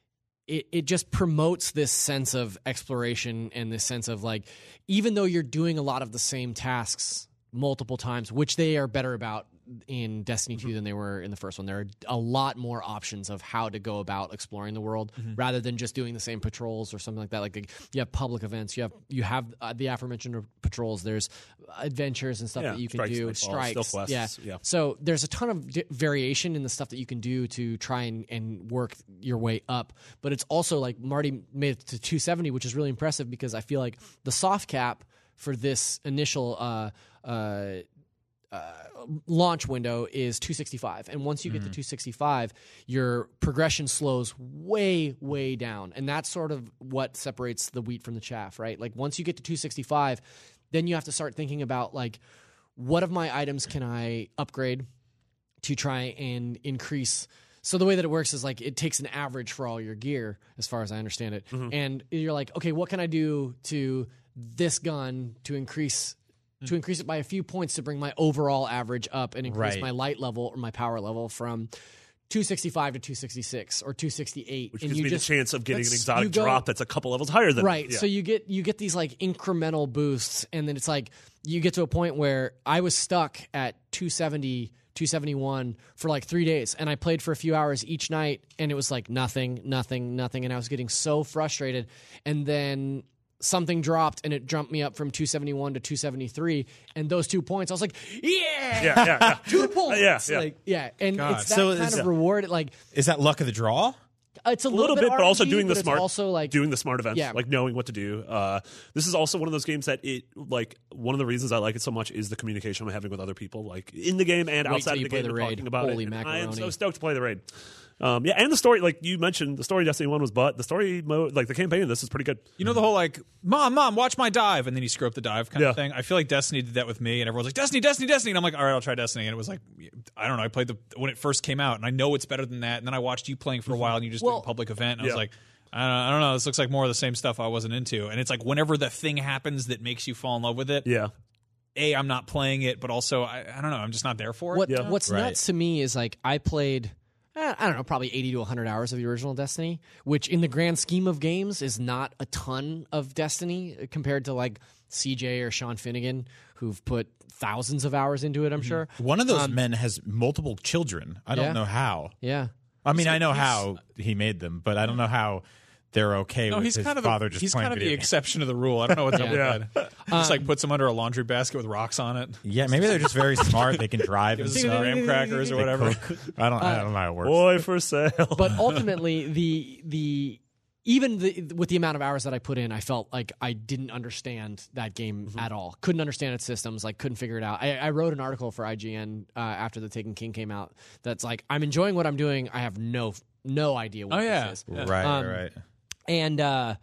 it, it just promotes this sense of exploration and this sense of like, even though you're doing a lot of the same tasks multiple times, which they are better about in Destiny two than they were in the first one. There are a lot more options of how to go about exploring the world rather than just doing the same patrols or something like that. Like the, you have public events, you have you have uh, the aforementioned patrols. There's adventures and stuff Yeah, that you can strikes, do. nightfalls, Strikes, stealth quests, yeah. yeah. So there's a ton of di- variation in the stuff that you can do to try and, and work your way up. But it's also like Marty made it to two seventy, which is really impressive because I feel like the soft cap for this initial uh, uh, uh, launch window is two sixty-five, and once you get to two sixty-five, your progression slows way, way down, and that's sort of what separates the wheat from the chaff, right? Like once you get to two sixty-five, then you have to start thinking about like, what of my items can I upgrade to try and increase. So the way that it works is like it takes an average for all your gear, as far as I understand it, and you're like, okay, what can I do to this gun to increase to increase it by a few points to bring my overall average up and increase Right. my light level or my power level from two sixty-five to two sixty-six or two sixty-eight. which and gives you me just, the chance of getting an that's- exotic you go- drop that's a couple levels higher than right. Yeah. So you get you get these like incremental boosts, and then it's like you get to a point where I was stuck at two seventy, two seventy-one for like three days, and I played for a few hours each night, and it was like nothing, nothing, nothing, and I was getting so frustrated, and then something dropped and it jumped me up from two seventy-one to two seventy-three, and those two points I was like, yeah, yeah, yeah, yeah. two points, Yeah, yeah. like yeah, and God. it's that So kind is- of reward. Like Is that luck of the draw? it's a a little bit, bit, but also R P G, doing the but it's smart, also like doing the smart events, Yeah. like knowing what to do. Uh, this is also one of those games that it like one of the reasons I like it so much is the communication I'm having with other people, like in the game and Wait outside till of you the play game, the and raid. talking about Holy it. And I am so macaroni. stoked to play the raid. Um, yeah, and the story, like you mentioned, the story Destiny One was, but the story mode, like the campaign, in this is pretty good. You know the whole like, mom, mom, watch my dive, and then you screw up the dive kind Yeah. of thing. I feel like Destiny did that with me, and everyone's like, Destiny, Destiny, Destiny, and I'm like, all right, I'll try Destiny, and it was like, I don't know, I played the when it first came out, and I know it's better than that, and then I watched you playing for a while, and you just Well- did a public event, and I was Yeah. like, I don't, I don't know, this looks like more of the same stuff I wasn't into, and it's like whenever the thing happens that makes you fall in love with it, Yeah, a, I'm not playing it, but also I, I don't know, I'm just not there for it. What Yeah. What's Right. nuts to me is like I played, eh, I don't know, probably eighty to one hundred hours of the original Destiny, which in the grand scheme of games is not a ton of Destiny compared to like C J or Sean Finnegan, who've put thousands of hours into it, I'm sure. One of those men has multiple children. I don't Yeah. know how. Yeah. I mean, I know how he made them, but I don't know how they're okay No, with he's his kind of father the, just he's playing kind of video the games. exception to the rule. I don't know what's up Yeah. with that. Just like puts them under a laundry basket with rocks on it. Yeah, maybe they're just very smart. They can drive and Gives them stuff. graham crackers or They whatever. cook. I don't. I don't know how it works. boy for sale. But ultimately, the the even the, with the amount of hours that I put in, I felt like I didn't understand that game Mm-hmm. at all. Couldn't understand its systems. Like couldn't figure it out. I, I wrote an article for I G N uh, after the Taken King came out. That's like I'm enjoying what I'm doing. I have no no idea what Oh, yeah. this is. Yeah. Right, Um, right. And uh,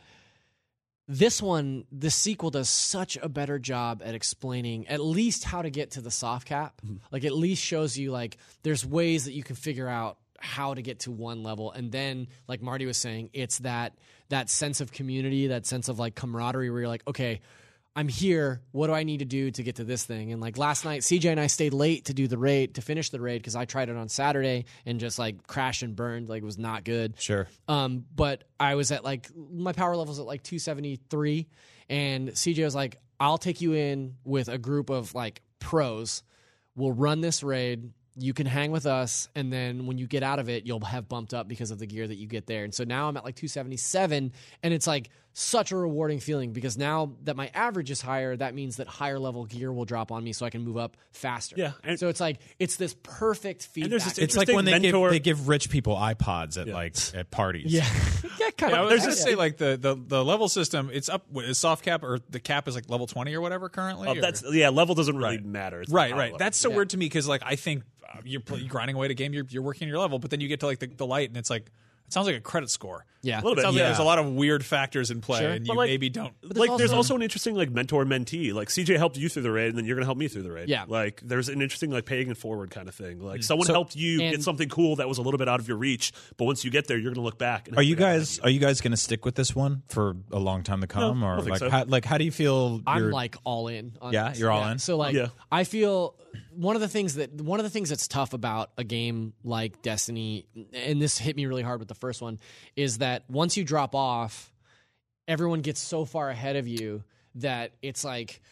this one, the sequel does such a better job at explaining at least how to get to the soft cap. Like at least shows you like there's ways that you can figure out how to get to one level, and then like Marty was saying, it's that that sense of community, that sense of like camaraderie where you're like, okay, I'm here. What do I need to do to get to this thing? And like last night, C J and I stayed late to do the raid, to finish the raid, because I tried it on Saturday and just like crashed and burned. Like it was not good. Sure. Um, but I was at like, my power level was at like two seventy-three. And C J was like, I'll take you in with a group of like pros. We'll run this raid. You can hang with us, and then when you get out of it, you'll have bumped up because of the gear that you get there. And so now I'm at like two seventy-seven, and it's like such a rewarding feeling, because now that my average is higher, that means that higher level gear will drop on me so I can move up faster. Yeah, and- so it's like, it's this perfect feedback. there's this It's like Interesting when they mentor- give they give rich people iPods at Yeah. like at parties. yeah. yeah, kind Yeah, I of. was just say like the, the the level system. It's up. Is soft cap or the cap is like level twenty or whatever currently. Oh, or- that's yeah. Level doesn't really Right. matter. It's right, power right. level. That's so Yeah. weird to me because like I think uh, you're, pl- you're grinding away at a game. You're you're working your level, but then you get to like the, the light, and it's like it sounds like a credit score. Yeah. A little It bit. sounds Yeah. like there's a lot of weird factors in play, Sure. and But, you like- maybe don't. like there's also- also an interesting like mentor mentee. Like C J helped you through the raid, and then you're gonna help me through the raid. Yeah. Like there's an interesting like paying it forward kind of thing. Like someone So- helped you and- get something cool that was a little bit out of your reach, but once you get there, you're gonna look back. And Are you help it out. guys are you guys going to stick with this one for a long time to come, No, I or don't think like so. how, like how do you feel? I'm you're- like all in. On Yeah, this. you're all in? So like, Yeah. I feel one of the things that one of the things that's tough about a game like Destiny, and this hit me really hard with the first one, is that once you drop off, everyone gets so far ahead of you that it's like,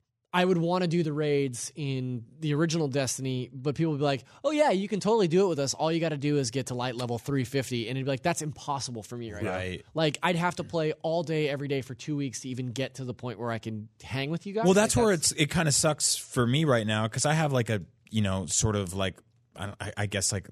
I would want to do the raids in the original Destiny, but people would be like, oh yeah, you can totally do it with us. All you got to do is get to light level three fifty. And it'd be like, that's impossible for me right, Right. now. Like, I'd have to play all day, every day for two weeks to even get to the point where I can hang with you guys. Well, that's Like, where it's it kind of sucks for me right now because I have like a you know sort of like I, I- I guess like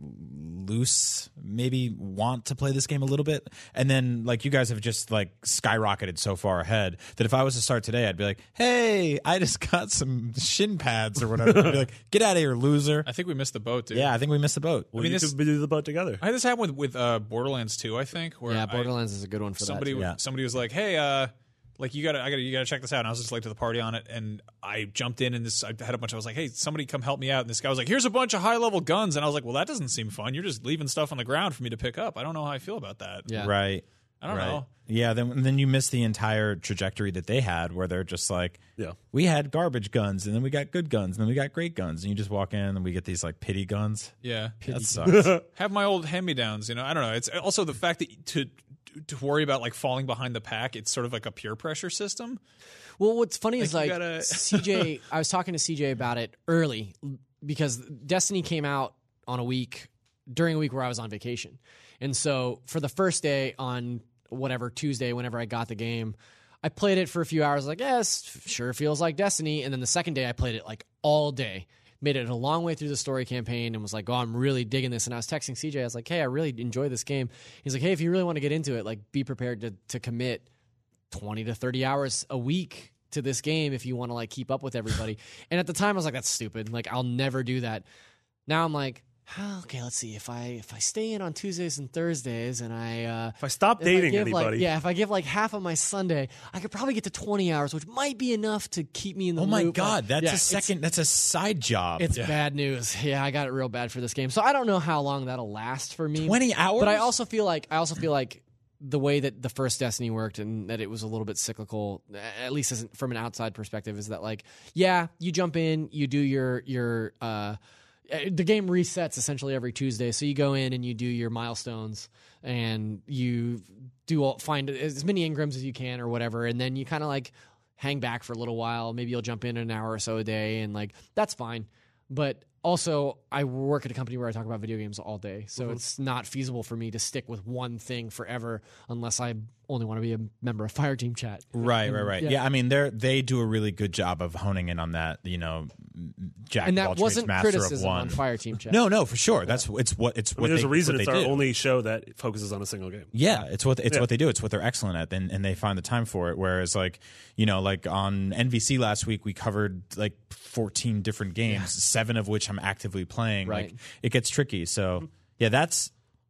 loose maybe want to play this game a little bit, and then like you guys have just like skyrocketed so far ahead that if I was to start today, I'd be like, hey, I just got some shin pads or whatever. I'd be like, get out of here, loser. I think we missed the boat, dude. Yeah, I think we missed the boat. Well, I mean, you this- could do the boat together. I had this happen with with uh, Borderlands two. I think. Where yeah, I- Borderlands is a good one for somebody that. too. Yeah. somebody was like, "Hey, uh, like you gotta, I gotta, you gotta check this out." And I was just late to the party on it, and I jumped in, and this, I had a bunch. I was like, "Hey, somebody come help me out." And this guy was like, "Here's a bunch of high level guns," and I was like, "Well, that doesn't seem fun. You're just leaving stuff on the ground for me to pick up. I don't know how I feel about that." Yeah. Right. I don't right. know. Yeah, then then you miss the entire trajectory that they had, where they're just like, Yeah. we had garbage guns, and then we got good guns, and then we got great guns, and you just walk in, and we get these like pity guns. Yeah, That sucks. have my old hand me downs. You know, I don't know. It's also the fact that to to worry about like falling behind the pack. It's sort of like a peer pressure system. Well, what's funny is Like, like you gotta- C J. I was talking to C J about it early because Destiny came out on a week during a week where I was on vacation, and so for the first day on whatever Tuesday, whenever I got the game, I played it for a few hours. Like, yes, sure feels like Destiny. And then the second day, I played it like all day. Made it a long way through the story campaign and was like, oh, I'm really digging this. And I was texting C J. I was like, hey, I really enjoy this game. He's like, hey, if you really want to get into it, like, be prepared to to commit twenty to thirty hours a week to this game if you want to like keep up with everybody. And at the time I was like, that's stupid. Like, I'll never do that. Now I'm like, oh, okay, let's see. If I if I stay in on Tuesdays and Thursdays and I uh If I stop if I dating give, like- anybody, yeah, if I give like half of my Sunday, I could probably get to twenty hours, which might be enough to keep me in the Oh my loop. god, Like, that's yeah, a it's- second. That's a side job. It's bad news. Yeah, I got it real bad for this game. So I don't know how long that'll last for me. twenty hours. But I also feel like I also feel like the way that the first Destiny worked and that it was a little bit cyclical, at least as, from an outside perspective, is that like, yeah, you jump in, you do your your uh, the game resets essentially every Tuesday. So you go in and you do your milestones and you do all, find as many engrams as you can or whatever, and then you kind of like hang back for a little while. Maybe you'll jump in an hour or so a day, and like that's fine. But also, I work at a company where I talk about video games all day, so it's not feasible for me to stick with one thing forever unless I only want to be a member of Fireteam Chat. Right, right, right. Yeah. Yeah, I mean, they they do a really good job of honing in on that. You know, Jack And of all that trades, wasn't master of criticism one. on Fireteam Chat. No, no, for sure. That's it's what it's I mean, what there's they, a reason what it's they our do. only show that focuses on a single game. Yeah, it's what it's Yeah. what they do. It's what they're excellent at, and, and they find the time for it. Whereas, like you know, like on N V C last week, we covered like fourteen different games, seven of which I'm actively playing. Right. Like it gets tricky. So yeah, that's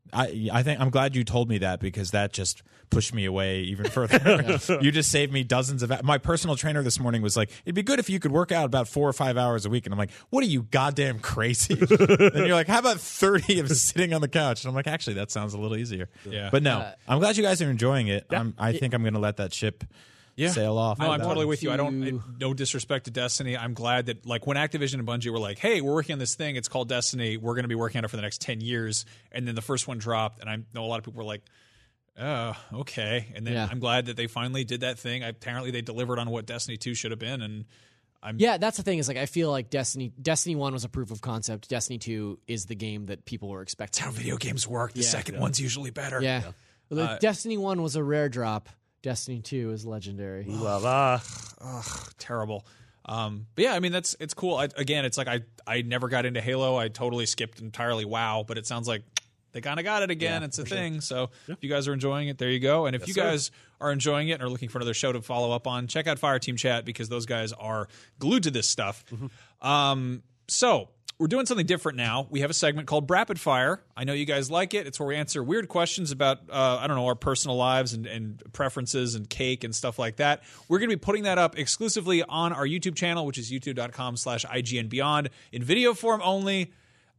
I I think I'm glad you told me that because that just pushed me away even further. You just saved me dozens of. My personal trainer this morning was like, "It'd be good if you could work out about four or five hours a week." And I'm like, "What are you, goddamn crazy?" And you're like, "How about thirty of sitting on the couch?" And I'm like, "Actually, that sounds a little easier." Yeah. But no, Uh, I'm glad you guys are enjoying it. I'm, I think I'm going to let that ship Yeah. sail off. No, I'm I totally want with you. I don't. to- I- No disrespect to Destiny. I'm glad that like when Activision and Bungie were like, "Hey, we're working on this thing. It's called Destiny. We're going to be working on it for the next ten years." And then the first one dropped, and I know a lot of people were like, "Oh, okay." And then Yeah. I'm glad that they finally did that thing. Apparently, they delivered on what Destiny two should have been, and I'm Yeah, that's the thing. Is like I feel like Destiny Destiny One was a proof of concept. Destiny Two is the game that people were expecting. how video games work. The Yeah. second one's usually better. Yeah, Well, Uh, Destiny One was a rare drop. Destiny Two is legendary. La, la. terrible. Um, but yeah, I mean that's it's cool. I, again, it's like I I never got into Halo. I totally skipped entirely WoW, but it sounds like they kind of got it again. It's a thing. So if you guys are enjoying it, there you go. And if you guys are enjoying it and are looking for another show to follow up on, check out Fireteam Chat because those guys are glued to this stuff. Um, so we're doing something different now. We have a segment called Rapid Fire. I know you guys like it. It's where we answer weird questions about, uh, I don't know, our personal lives and, and preferences and cake and stuff like that. We're going to be putting that up exclusively on our YouTube channel, which is youtube.com slash IGN Beyond, in video form only.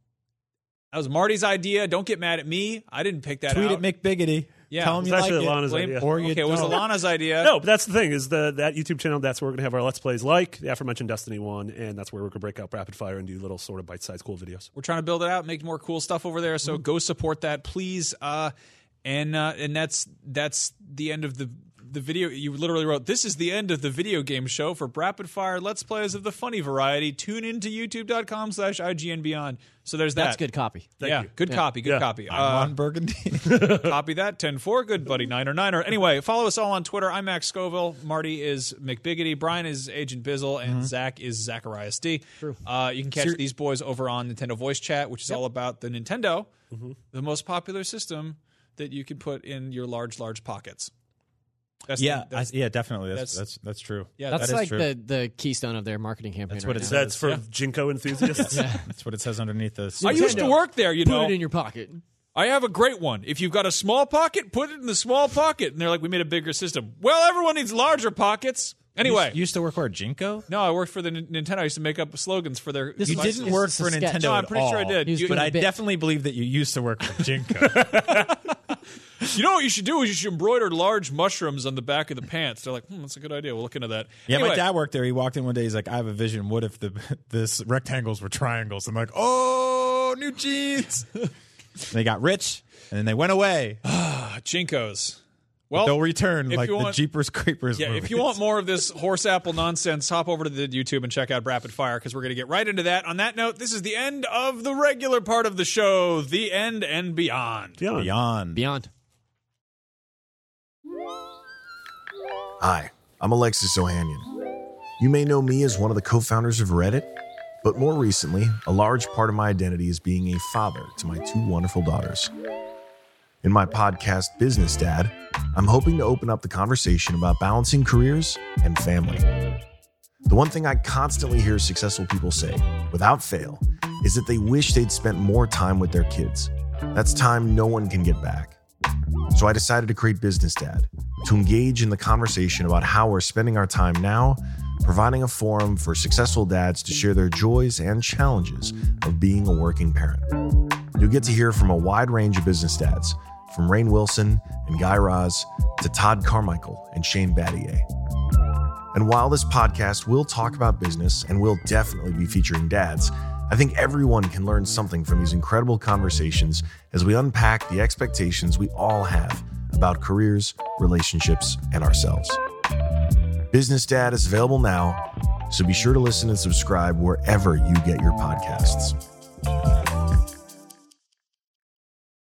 That was Marty's idea. Don't get mad at me. I didn't pick that Tweet out. at McBiggity. Yeah, Tell him It's you like actually it. Alana's Blame- idea. Or you okay, it was don't. Alana's idea. No, but that's the thing is the that YouTube channel. That's where we're gonna have our Let's Plays, like the aforementioned Destiny one, and that's where we're gonna break out rapid fire and do little sort of bite-sized cool videos. We're trying to build it out, make more cool stuff over there. So go support that, please. Uh, and uh, and that's that's the end of the the video. You literally wrote, "This is the end of the video game show for rapid fire Let's Plays of the funny variety. Tune into youtube.com slash IGN Beyond." So there's that. That's good copy. yeah, you. good copy, good Yeah. copy. I'm Uh, on Burgundy. Copy that. ten four. Good buddy. Niner Niner. Anyway, follow us all on Twitter. I'm Max Scoville. Marty is McBiggity. Brian is Agent Bizzle. And Zach is Zacharias D. True. Uh, you can catch these boys over on Nintendo Voice Chat, which is all about the Nintendo, the most popular system that you can put in your large, large pockets. That's yeah, the- I, that's, yeah, definitely. That's that's- that's that's true. yeah, That's That is like true. the, the keystone of their marketing campaign. That's right what it now. says. That's for Jinko enthusiasts. That's what it says underneath this. I used to Nintendo. work there, you Put know. it in your pocket. I have a great one. If you've got a small pocket, put it in the small pocket. And they're like, we made a bigger system. Well, everyone needs larger pockets. Anyway. You used to work for Jinko? No, I worked for the N- Nintendo. I used to make up slogans for their. This You was- devices. didn't work it's for a sketch. Nintendo No, I'm at pretty sure I all. did. He was You- doing But a I bit. definitely believe that you used to work for Jinko. You know what you should do is you should embroider large mushrooms on the back of the pants. They're like, hmm, that's a good idea. We'll look into that. Yeah, Anyway, my dad worked there. He walked in one day. He's like, "I have a vision. What if the this rectangles were triangles?" I'm like, "Oh, new jeans." They got rich, and then they went away. Jinkos. Well, They'll return if like you the want- Jeepers Creepers. yeah, if movies. you want more of this horse apple nonsense, hop over to the YouTube and check out Rapid Fire because we're going to get right into that. On that note, this is the end of the regular part of the show, the end and beyond. Beyond. Beyond. Beyond. Hi, I'm Alexis Ohanian. You may know me as one of the co-founders of Reddit, but more recently, a large part of my identity is being a father to my two wonderful daughters. In my podcast, Business Dad, I'm hoping to open up the conversation about balancing careers and family. The one thing I constantly hear successful people say, without fail, is that they wish they'd spent more time with their kids. That's time no one can get back. So I decided to create Business Dad, to engage in the conversation about how we're spending our time now, providing a forum for successful dads to share their joys and challenges of being a working parent. You'll get to hear from a wide range of business dads, from Rainn Wilson and Guy Raz to Todd Carmichael and Shane Battier. And while this podcast will talk about business and will definitely be featuring dads, I think everyone can learn something from these incredible conversations as we unpack the expectations we all have about careers, relationships, and ourselves. Business Dad is available now, so be sure to listen and subscribe wherever you get your podcasts.